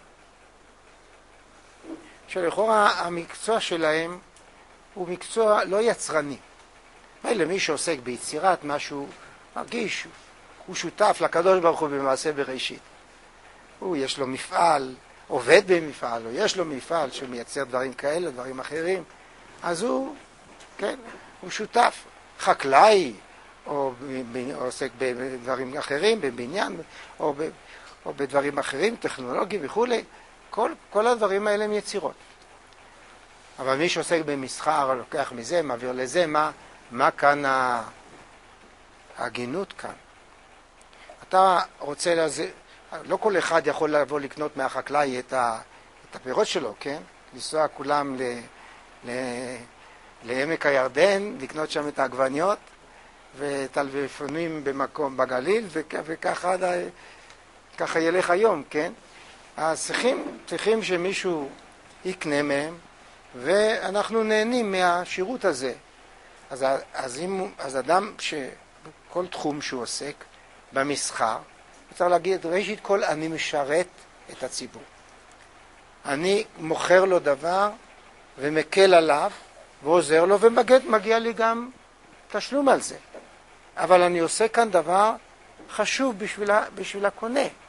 שלכאורה המקצוע שלהם הוא מקצוע לא יצרני. מילא מי שעוסק ביצירת משהו מרגיש, הוא שותף לקדוש ברוך הוא במעשה בראשית. הוא יש לו מפעל, עובד במפעל, או יש לו מפעל שמייצר דברים כאלה, דברים אחרים, אז הוא, כן, הוא שותף. חקלאי, או, או עוסק בדברים אחרים, בבניין, או, ב, או בדברים אחרים, טכנולוגי וכו'. כל, כל הדברים האלה הם יצירות. אבל מי שעוסק במסחר, לוקח מזה, מעביר לזה, מה, מה כאן ההגינות כאן? אתה רוצה לזה, לא כל אחד יכול לבוא לקנות מהחקלאי את, ה, את הפירות שלו, כן? לנסוע כולם ל, ל, לעמק הירדן, לקנות שם את העגבניות, ואת הלפפונים במקום בגליל, וכ, וככה ככה ילך היום, כן? אז צריכים, צריכים שמישהו יקנה מהם, ואנחנו נהנים מהשירות הזה. אז, אז, אם, אז אדם שכל תחום שהוא עוסק במסחר, צריך להגיד, ראשית כל אני משרת את הציבור. אני מוכר לו דבר ומקל עליו ועוזר לו, ומגיע לי גם תשלום על זה. אבל אני עושה כאן דבר חשוב בשביל, בשביל הקונה.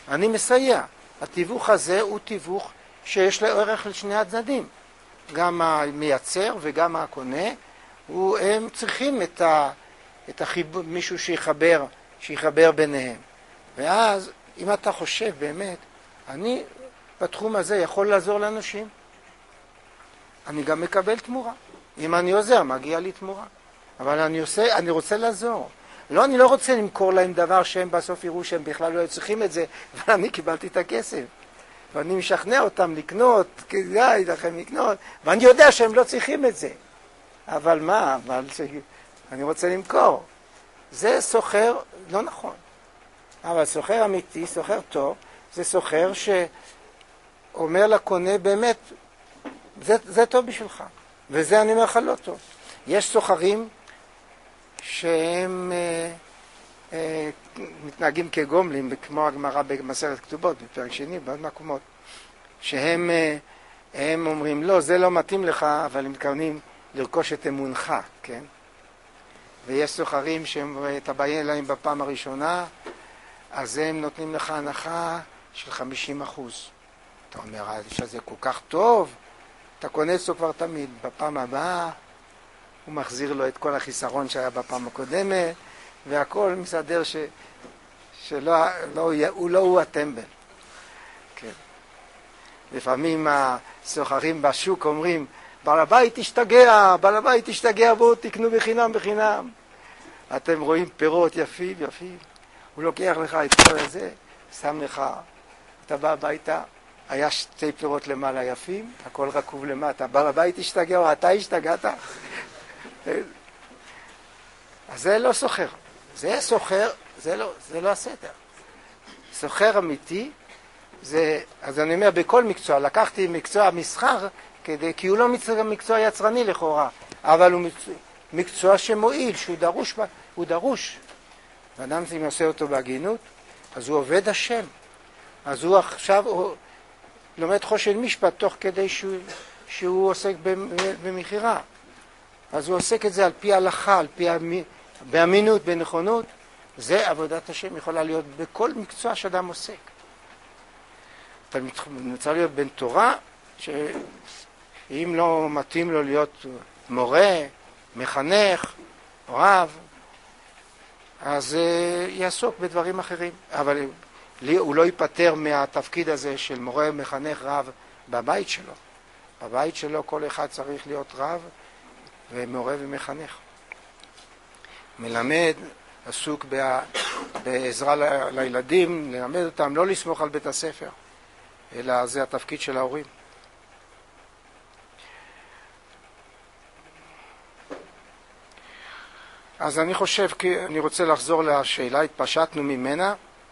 אני מסייע. התיווך הזה הוא תיווך שיש לו ערך לשני הצדדים. גם המייצר וגם הקונה, הוא, הם צריכים את, ה, את החיבור, מישהו שיחבר, שיחבר ביניהם. ואז, אם אתה חושב באמת, אני בתחום הזה יכול לעזור לאנשים, אני גם מקבל תמורה. אם אני עוזר, מגיע לי תמורה. אבל אני, עושה, אני רוצה לעזור. לא, אני לא רוצה למכור להם דבר שהם בסוף יראו שהם בכלל לא צריכים את זה, אבל אני קיבלתי את הכסף. ואני משכנע אותם לקנות, כדאי לכם לקנות, ואני יודע שהם לא צריכים את זה. אבל מה? אבל אני רוצה למכור. זה סוחר לא נכון. אבל סוחר אמיתי, סוחר טוב, זה סוחר שאומר לקונה באמת, זה, זה טוב בשבילך. וזה אני אומר לך לא טוב. יש סוחרים שהם אה, אה, מתנהגים כגומלים, כמו הגמרא במסכת כתובות, בפרק שני, בעוד מקומות, שהם אה, הם אומרים, לא, זה לא מתאים לך, אבל הם מתכוונים לרכוש את אמונך, כן? ויש סוחרים שאתה בא אליהם בפעם הראשונה, אז הם נותנים לך הנחה של חמישים אחוז. אתה אומר, האיש הזה כל כך טוב, אתה קונה אצלו כבר תמיד, בפעם הבאה, הוא מחזיר לו את כל החיסרון שהיה בפעם הקודמת, והכל מסדר ש... שלא לא, הוא לא הוא הטמבל. כן. לפעמים הסוחרים בשוק אומרים, בעל הבית תשתגע, בעל הבית תשתגע, בואו תקנו בחינם בחינם. אתם רואים פירות יפים יפים, הוא לוקח לך את כל הזה, שם לך, אתה בא הביתה, היה שתי פירות למעלה יפים, הכל רקוב למטה, בעל הבית תשתגע או אתה השתגעת? אז זה לא סוחר, זה סוחר, זה לא, זה לא הסדר. סוחר אמיתי, זה, אז אני אומר, בכל מקצוע, לקחתי מקצוע מסחר, כדי, כי הוא לא מקצוע, מקצוע יצרני לכאורה, אבל הוא מקצוע, מקצוע שמועיל, שהוא דרוש, הוא דרוש. ואדם אם עושה אותו בהגינות, אז הוא עובד השם. אז הוא עכשיו הוא לומד חושן משפט תוך כדי שהוא, שהוא עוסק במחירה. אז הוא עוסק את זה על פי ההלכה, על פי באמינות, בנכונות. זה עבודת השם יכולה להיות בכל מקצוע שאדם עוסק. אתה צריך להיות בן תורה, שאם לא מתאים לו להיות מורה, מחנך, רב, אז uh, יעסוק בדברים אחרים. אבל לי, הוא לא ייפטר מהתפקיד הזה של מורה, מחנך, רב בבית שלו. בבית שלו כל אחד צריך להיות רב ומורה ומחנך. מלמד, עסוק בה, בעזרה ל, לילדים, ללמד אותם, לא לסמוך על בית הספר, אלא זה התפקיד של ההורים. אז אני חושב, כי אני רוצה לחזור לשאלה, התפשטנו ממנה.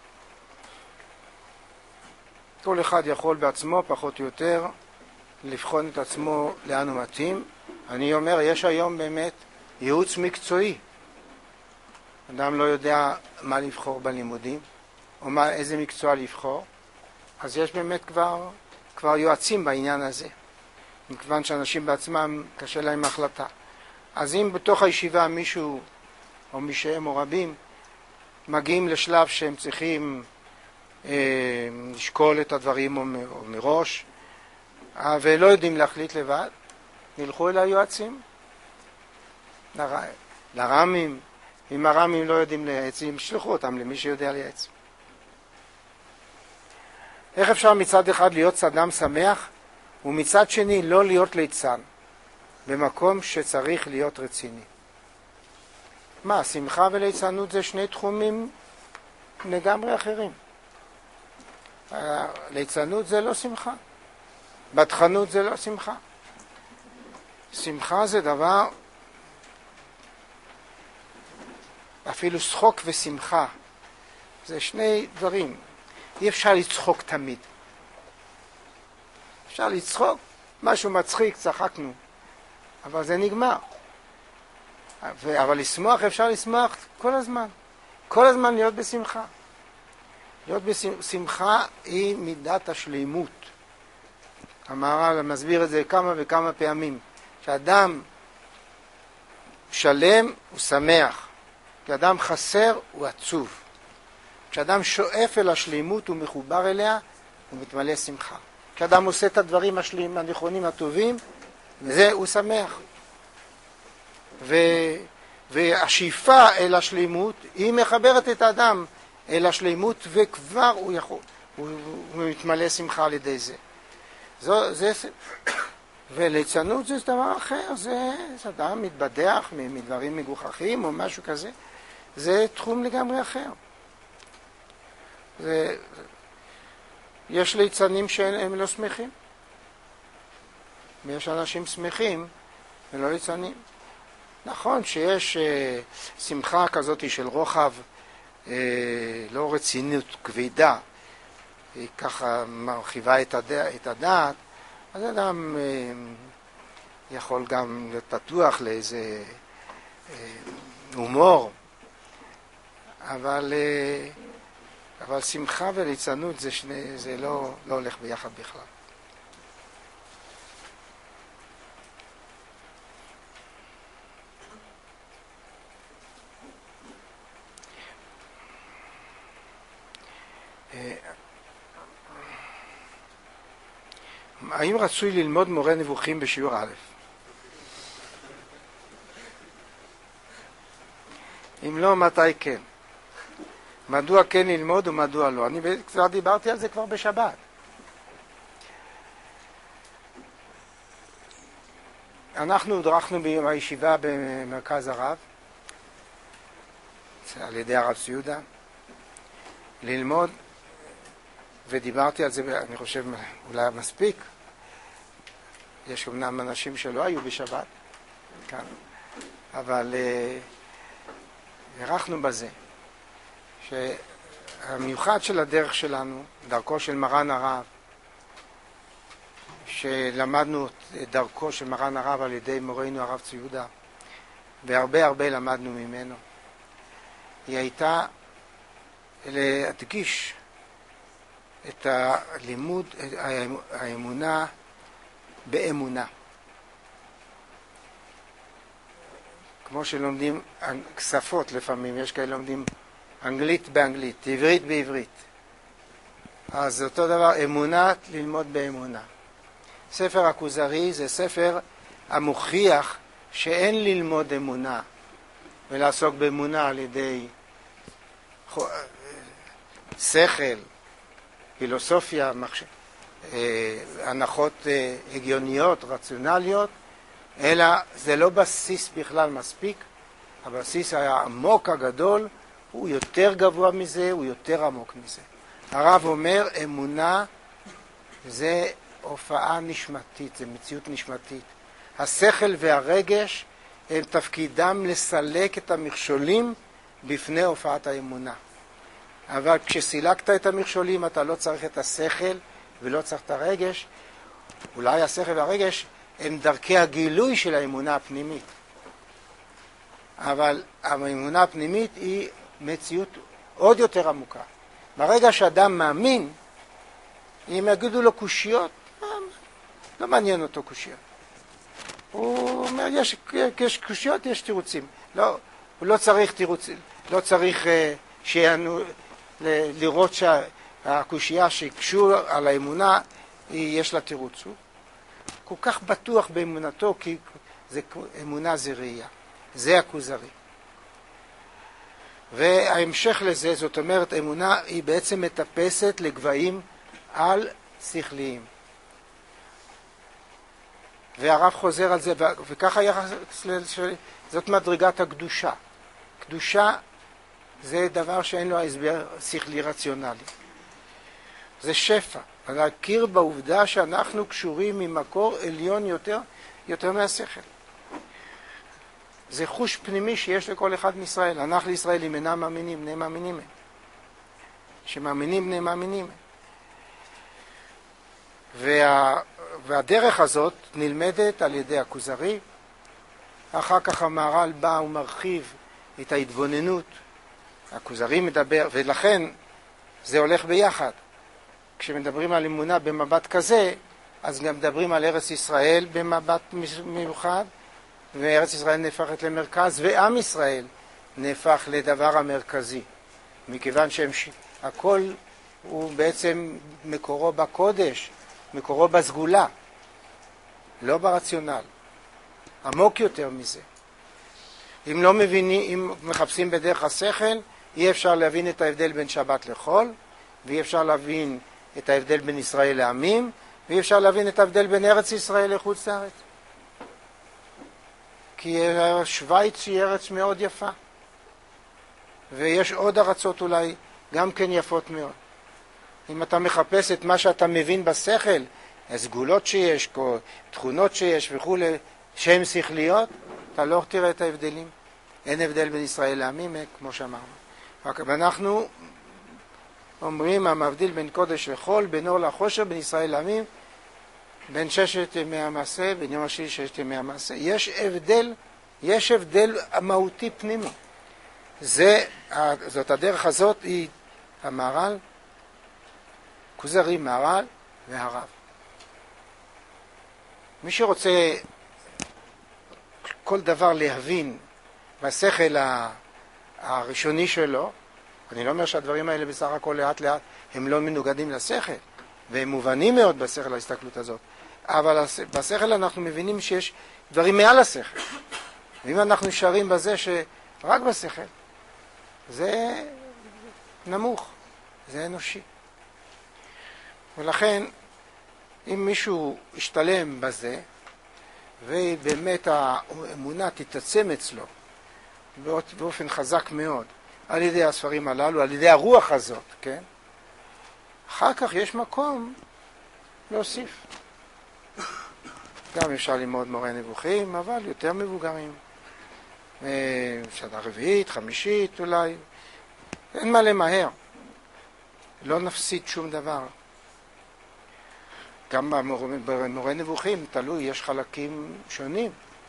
כל אחד יכול בעצמו, פחות או יותר, לבחון את עצמו לאן הוא מתאים. אני אומר, יש היום באמת ייעוץ מקצועי. אדם לא יודע מה לבחור בלימודים, או מה, איזה מקצוע לבחור. אז יש באמת כבר, כבר יועצים בעניין הזה. מכיוון שאנשים בעצמם קשה להם החלטה. אז אם בתוך הישיבה מישהו, או מי שהם או רבים, מגיעים לשלב שהם צריכים אה, לשקול את הדברים או, או מראש, אה, ולא יודעים להחליט לבד, נלכו אל היועצים, לר... לרמים. אם הרמים לא יודעים לייעץ, שלחו אותם למי שיודע לייעץ. איך אפשר מצד אחד להיות אדם שמח, ומצד שני לא להיות ליצן, במקום שצריך להיות רציני? מה, שמחה וליצנות זה שני תחומים לגמרי אחרים. ליצנות זה לא שמחה. בטחנות זה לא שמחה. שמחה זה דבר, אפילו שחוק ושמחה. זה שני דברים. אי אפשר לצחוק תמיד. אפשר לצחוק, משהו מצחיק, צחקנו. אבל זה נגמר. אבל לשמוח, אפשר לשמוח כל הזמן. כל הזמן להיות בשמחה. להיות בשמחה היא מידת השלימות. המהר"ל מסביר את זה כמה וכמה פעמים. שאדם שלם הוא שמח. כשאדם חסר הוא עצוב. כשאדם שואף אל השלימות ומחובר אליה, הוא מתמלא שמחה. כשאדם עושה את הדברים השלים, הנכונים, הטובים, וזה הוא שמח. ו... והשאיפה אל השלימות, היא מחברת את האדם אל השלימות, וכבר הוא יכול, הוא, הוא מתמלא שמחה על ידי זה. זו, זה, וליצנות זה דבר אחר, זה, זה אדם מתבדח מדברים מגוחכים או משהו כזה, זה תחום לגמרי אחר. זה, יש ליצנים שהם לא שמחים, ויש אנשים שמחים ולא ליצנים. נכון שיש אה, שמחה כזאת של רוחב, אה, לא רצינות כבדה, היא ככה מרחיבה את, הד... את הדעת, אז אדם אה, יכול גם להיות פתוח לאיזה אה, הומור, אבל, אה, אבל שמחה וליצנות זה, שני, זה לא, לא הולך ביחד בכלל. האם רצוי ללמוד מורה נבוכים בשיעור א'? אם לא, מתי כן? מדוע כן ללמוד ומדוע לא? אני כבר דיברתי על זה כבר בשבת. אנחנו דרכנו בישיבה במרכז הרב, על ידי הרב ציודה, ללמוד, ודיברתי על זה, אני חושב, אולי מספיק. יש אמנם אנשים שלא היו בשבת, כאן, אבל ערכנו בזה, שהמיוחד של הדרך שלנו, דרכו של מרן הרב, שלמדנו את דרכו של מרן הרב על ידי מורנו הרב ציודה, והרבה הרבה למדנו ממנו, היא הייתה להדגיש את הלימוד, את האמונה באמונה. כמו שלומדים שפות לפעמים, יש כאלה לומדים אנגלית באנגלית, עברית בעברית. אז אותו דבר, אמונה, ללמוד באמונה. ספר הכוזרי זה ספר המוכיח שאין ללמוד אמונה ולעסוק באמונה על ידי שכל, פילוסופיה, מחשב, הנחות הגיוניות, רציונליות, אלא זה לא בסיס בכלל מספיק. הבסיס העמוק הגדול הוא יותר גבוה מזה, הוא יותר עמוק מזה. הרב אומר, אמונה זה הופעה נשמתית, זה מציאות נשמתית. השכל והרגש הם תפקידם לסלק את המכשולים בפני הופעת האמונה. אבל כשסילקת את המכשולים אתה לא צריך את השכל ולא צריך את הרגש. אולי השכל והרגש הם דרכי הגילוי של האמונה הפנימית. אבל האמונה הפנימית היא מציאות עוד יותר עמוקה. ברגע שאדם מאמין, אם יגידו לו קושיות, לא מעניין אותו קושיות. הוא אומר, יש, יש קושיות, יש תירוצים. לא, הוא לא צריך תירוצים, לא צריך uh, שיענו, ל- לראות שהקושייה שהקשו על האמונה, היא, יש לה תירוץ. הוא כל כך בטוח באמונתו, כי זה, אמונה זה ראייה. זה הכוזרי. וההמשך לזה, זאת אומרת, אמונה היא בעצם מטפסת לגבהים על שכליים. והרב חוזר על זה, וככה יחס, זאת מדרגת הקדושה. קדושה זה דבר שאין לו הסבר שכלי רציונלי. זה שפע. להכיר בעובדה שאנחנו קשורים ממקור עליון יותר, יותר מהשכל. זה חוש פנימי שיש לכל אחד מישראל. אנחנו לישראלים אינם מאמינים, בני מאמינים הם. שמאמינים, בני מאמינים הם. וה... והדרך הזאת נלמדת על ידי הכוזרי. אחר כך המהר"ל בא ומרחיב את ההתבוננות. הכוזרי מדבר, ולכן זה הולך ביחד. כשמדברים על אמונה במבט כזה, אז גם מדברים על ארץ ישראל במבט מיוחד, וארץ ישראל נהפכת למרכז, ועם ישראל נהפך לדבר המרכזי, מכיוון שהם הכל הוא בעצם מקורו בקודש, מקורו בסגולה, לא ברציונל. עמוק יותר מזה. אם לא מבינים, אם מחפשים בדרך השכל, אי אפשר להבין את ההבדל בין שבת לחול, ואי אפשר להבין את ההבדל בין ישראל לעמים, ואי אפשר להבין את ההבדל בין ארץ ישראל לחוץ לארץ. כי שוויץ היא ארץ מאוד יפה, ויש עוד ארצות אולי גם כן יפות מאוד. אם אתה מחפש את מה שאתה מבין בשכל, הסגולות שיש, תכונות שיש וכו', שהן שכליות, אתה לא תראה את ההבדלים. אין הבדל בין ישראל לעמים, כמו שאמרנו. ואנחנו אומרים, המבדיל בין קודש לחול, בין אור לחושר, בין ישראל לעמים, בין ששת ימי המעשה, בין יום השלישי ששת ימי המעשה. יש הבדל, יש הבדל מהותי פנימי. זה, זאת הדרך הזאת, היא המהר"ל, כוזרי, מהר"ל והרב. מי שרוצה כל דבר להבין בשכל הראשוני שלו, אני לא אומר שהדברים האלה בסך הכל לאט לאט הם לא מנוגדים לשכל, והם מובנים מאוד בשכל ההסתכלות הזאת, אבל בשכל אנחנו מבינים שיש דברים מעל השכל, ואם אנחנו נשארים בזה שרק בשכל, זה נמוך, זה אנושי. ולכן אם מישהו ישתלם בזה, ובאמת האמונה תתעצם אצלו באופן חזק מאוד, על ידי הספרים הללו, על ידי הרוח הזאת, כן? אחר כך יש מקום להוסיף. גם אפשר ללמוד מורה נבוכים, אבל יותר מבוגרים. שנה רביעית, חמישית אולי. אין מה למהר. לא נפסיד שום דבר. גם במורה נבוכים, תלוי, יש חלקים שונים.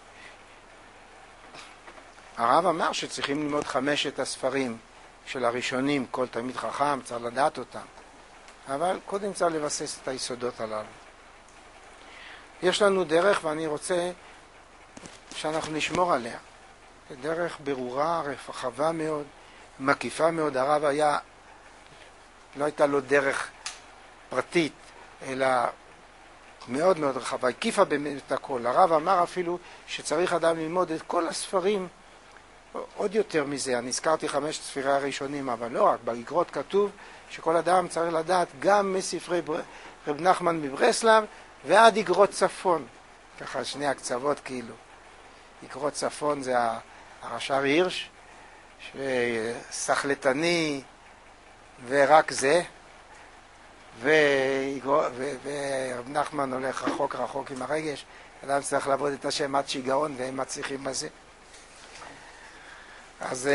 הרב אמר שצריכים ללמוד חמשת הספרים של הראשונים, כל תלמיד חכם, צריך לדעת אותם. אבל קודם צריך לבסס את היסודות הללו. יש לנו דרך, ואני רוצה שאנחנו נשמור עליה. דרך ברורה, רחבה מאוד, מקיפה מאוד. הרב היה, לא הייתה לו דרך פרטית, אלא מאוד מאוד רחבה, הקיפה באמת את הכל. הרב אמר אפילו שצריך אדם ללמוד את כל הספרים, עוד יותר מזה. אני הזכרתי חמשת ספרי הראשונים, אבל לא רק, באגרות כתוב שכל אדם צריך לדעת גם מספרי רב נחמן מברסלב ועד אגרות צפון. ככה שני הקצוות כאילו. אגרות צפון זה הרש"ר הירש, שסחלטני ורק זה, ורב נחמן הולך רחוק רחוק עם הרגש. אדם צריך לעבוד את השם עד שיגעון, והם מצליחים בזה. אז,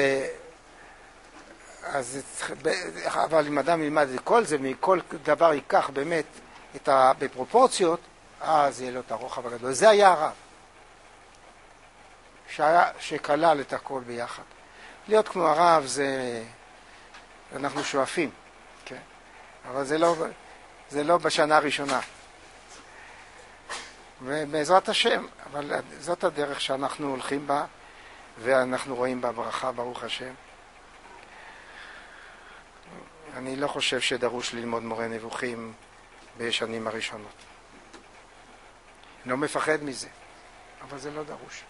אז אבל אם אדם ילמד את כל זה, מכל דבר ייקח באמת את ה, בפרופורציות, אז יהיה לו את הרוחב הגדול. זה היה הרב, שהיה, שכלל את הכל ביחד. להיות כמו הרב זה, אנחנו שואפים, כן? אבל זה לא, זה לא בשנה הראשונה. ובעזרת השם, אבל זאת הדרך שאנחנו הולכים בה, ואנחנו רואים בה ברכה, ברוך השם. אני לא חושב שדרוש ללמוד מורה נבוכים בשנים הראשונות. אני לא מפחד מזה, אבל זה לא דרוש.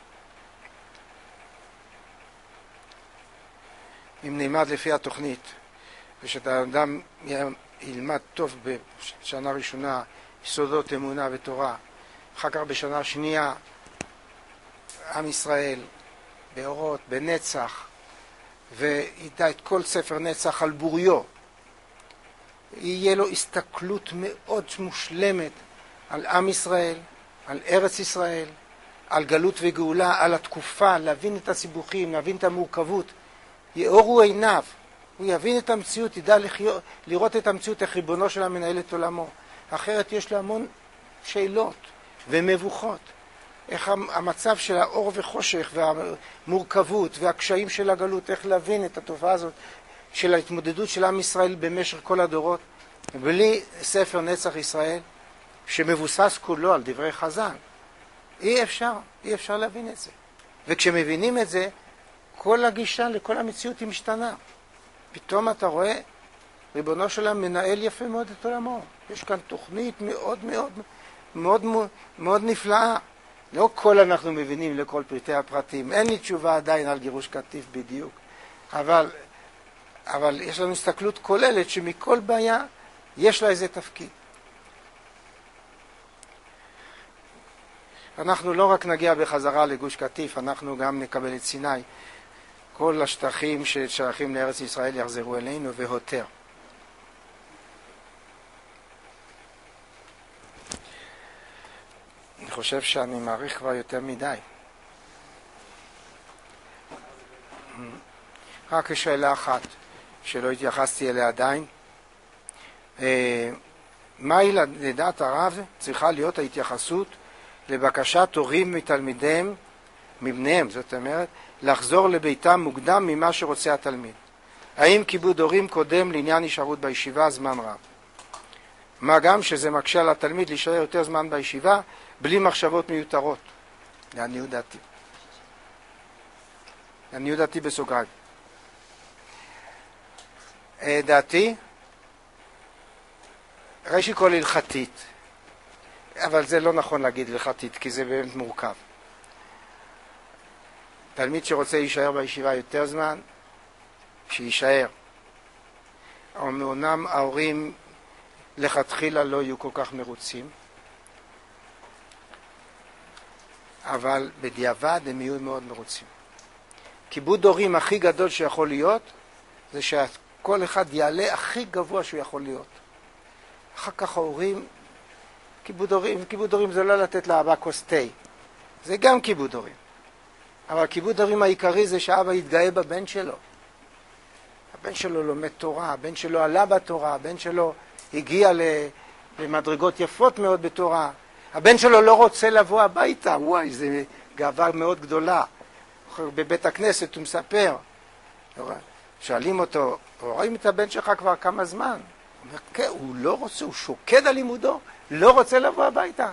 אם נלמד לפי התוכנית, ושאדם ילמד טוב בשנה ראשונה יסודות אמונה ותורה, אחר כך בשנה שנייה עם ישראל באורות, בנצח, וידע את כל ספר נצח על בוריו, יהיה לו הסתכלות מאוד מושלמת על עם ישראל, על ארץ ישראל, על גלות וגאולה, על התקופה, להבין את הסיבוכים, להבין את המורכבות. יאורו עיניו, הוא יבין את המציאות, ידע לחיות, לראות את המציאות, איך ריבונו שלה מנהל את עולמו. אחרת יש לו המון שאלות ומבוכות. איך המצב של האור וחושך והמורכבות והקשיים של הגלות, איך להבין את התופעה הזאת של ההתמודדות של עם ישראל במשך כל הדורות, בלי ספר נצח ישראל, שמבוסס כולו על דברי חז"ל. אי אפשר, אי אפשר להבין את זה. וכשמבינים את זה, כל הגישה לכל המציאות היא משתנה. פתאום אתה רואה ריבונו של עולם מנהל יפה מאוד את עולמו. יש כאן תוכנית מאוד מאוד מאוד מאוד נפלאה. לא כל אנחנו מבינים לכל פרטי הפרטים. אין לי תשובה עדיין על גירוש קטיף בדיוק. אבל, אבל יש לנו הסתכלות כוללת שמכל בעיה יש לה איזה תפקיד. אנחנו לא רק נגיע בחזרה לגוש קטיף, אנחנו גם נקבל את סיני. כל השטחים ששייכים לארץ ישראל יחזרו אלינו והותר. אני חושב שאני מעריך כבר יותר מדי. רק שאלה אחת שלא התייחסתי אליה עדיין. מהי לדעת הרב צריכה להיות ההתייחסות לבקשת הורים מתלמידיהם, מבניהם, זאת אומרת, לחזור לביתם מוקדם ממה שרוצה התלמיד? האם כיבוד הורים קודם לעניין הישארות בישיבה זמן רב? מה גם שזה מקשה על התלמיד להישאר יותר זמן בישיבה בלי מחשבות מיותרות. לעניות דעתי. לעניות דעתי בסוגריים. דעתי, ראשי כל הלכתית, אבל זה לא נכון להגיד הלכתית, כי זה באמת מורכב. תלמיד שרוצה להישאר בישיבה יותר זמן, שישאר. אומנם ההורים לכתחילה לא יהיו כל כך מרוצים, אבל בדיעבד הם יהיו מאוד מרוצים. כיבוד הורים הכי גדול שיכול להיות, זה שכל אחד יעלה הכי גבוה שהוא יכול להיות. אחר כך ההורים, כיבוד הורים, כיבוד הורים זה לא לתת לאבא כוס תה, זה גם כיבוד הורים. אבל כיבוד הורים העיקרי זה שאבא יתגאה בבן שלו. הבן שלו לומד תורה, הבן שלו עלה בתורה, הבן שלו הגיע למדרגות יפות מאוד בתורה. הבן שלו לא רוצה לבוא הביתה, וואי, זה גאווה מאוד גדולה. בבית הכנסת הוא מספר, שואלים אותו, רואים את הבן שלך כבר כמה זמן? הוא אומר, כן, הוא לא רוצה, הוא שוקד על לימודו, לא רוצה לבוא הביתה.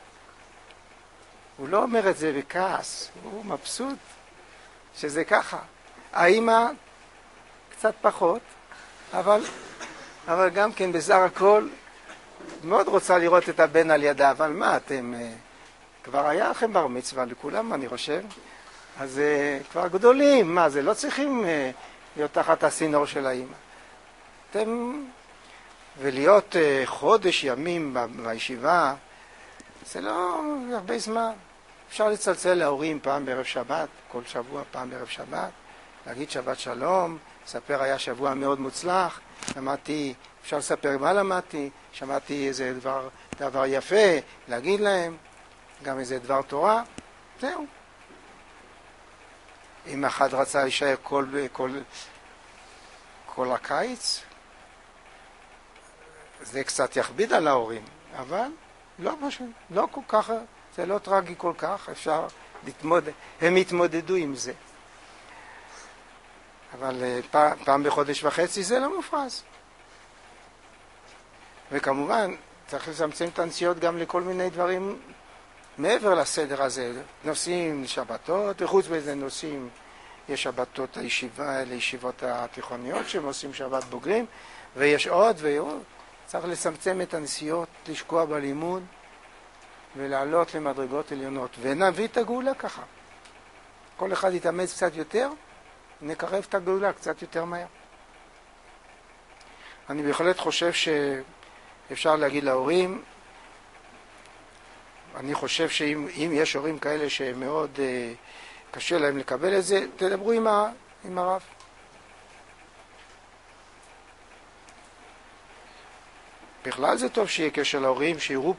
הוא לא אומר את זה בכעס, הוא מבסוט שזה ככה. האמא קצת פחות, אבל, אבל גם כן בסך הכל מאוד רוצה לראות את הבן על ידה. אבל מה, אתם, כבר היה לכם בר מצווה לכולם, אני חושב, אז כבר גדולים, מה, זה לא צריכים להיות תחת הסינור של האמא. אתם, ולהיות חודש ימים בישיבה, זה לא הרבה זמן. אפשר לצלצל להורים פעם בערב שבת, כל שבוע פעם בערב שבת, להגיד שבת שלום, לספר היה שבוע מאוד מוצלח, למדתי, אפשר לספר מה למדתי, שמעתי איזה דבר, דבר יפה, להגיד להם, גם איזה דבר תורה, זהו. אם אחד רצה להישאר כל, כל, כל הקיץ, זה קצת יכביד על ההורים, אבל לא פשוט, לא כל כך, זה לא טרגי כל כך, אפשר להתמודד, הם התמודדו עם זה. אבל פעם, פעם בחודש וחצי זה לא מופרז. וכמובן, צריך לצמצם את הנסיעות גם לכל מיני דברים מעבר לסדר הזה. נוסעים שבתות, וחוץ מזה נוסעים, יש שבתות הישיבה, לישיבות התיכוניות שהם עושים שבת בוגרים, ויש עוד ועוד. צריך לצמצם את הנסיעות, לשקוע בלימוד, ולעלות למדרגות עליונות. ונביא את הגאולה ככה. כל אחד יתאמץ קצת יותר, נקרב את הגאולה קצת יותר מהר. אני בהחלט חושב שאפשר להגיד להורים, אני חושב שאם אם יש הורים כאלה שמאוד אה, קשה להם לקבל את זה, תדברו עם, ה, עם הרב. בכלל זה טוב שיהיה קשר להורים, שיראו,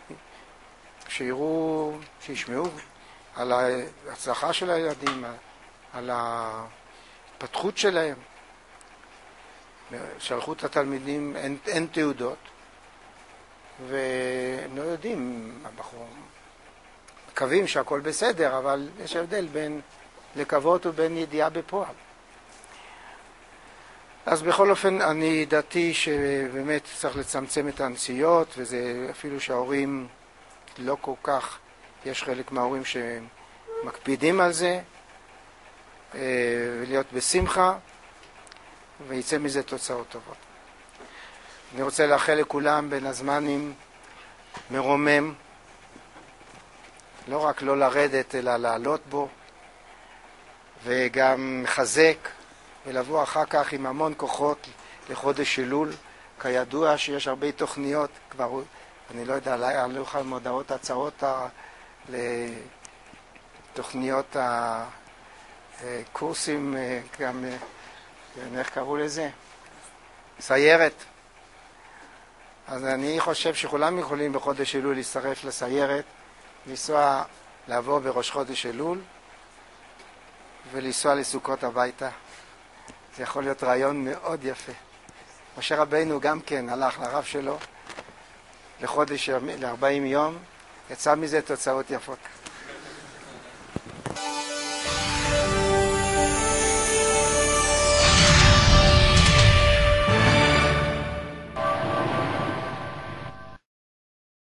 שיראו, שישמעו על ההצלחה של הילדים, על ההתפתחות שלהם. שלחו את התלמידים, אין, אין תעודות, והם לא יודעים, הבחור, מקווים שהכל בסדר, אבל יש הבדל בין לקוות ובין ידיעה בפועל. אז בכל אופן, אני דעתי שבאמת צריך לצמצם את הנסיעות, וזה אפילו שההורים לא כל כך, יש חלק מההורים שמקפידים על זה, ולהיות בשמחה, ויצא מזה תוצאות טובות. אני רוצה לאחל לכולם בין הזמנים מרומם, לא רק לא לרדת אלא לעלות בו, וגם מחזק ולבוא אחר כך עם המון כוחות לחודש אלול. כידוע שיש הרבה תוכניות, כבר אני לא יודע, אני לא אוכל מודעות הצעות לתוכניות הקורסים, גם, איך קראו לזה? סיירת. אז אני חושב שכולם יכולים בחודש אלול להצטרף לסיירת, לנסוע, לעבור בראש חודש אלול ולנסוע לסוכות הביתה. זה יכול להיות רעיון מאוד יפה. משה רבינו גם כן הלך לרב שלו לחודש, ל-ארבעים יום, יצא מזה תוצאות יפות.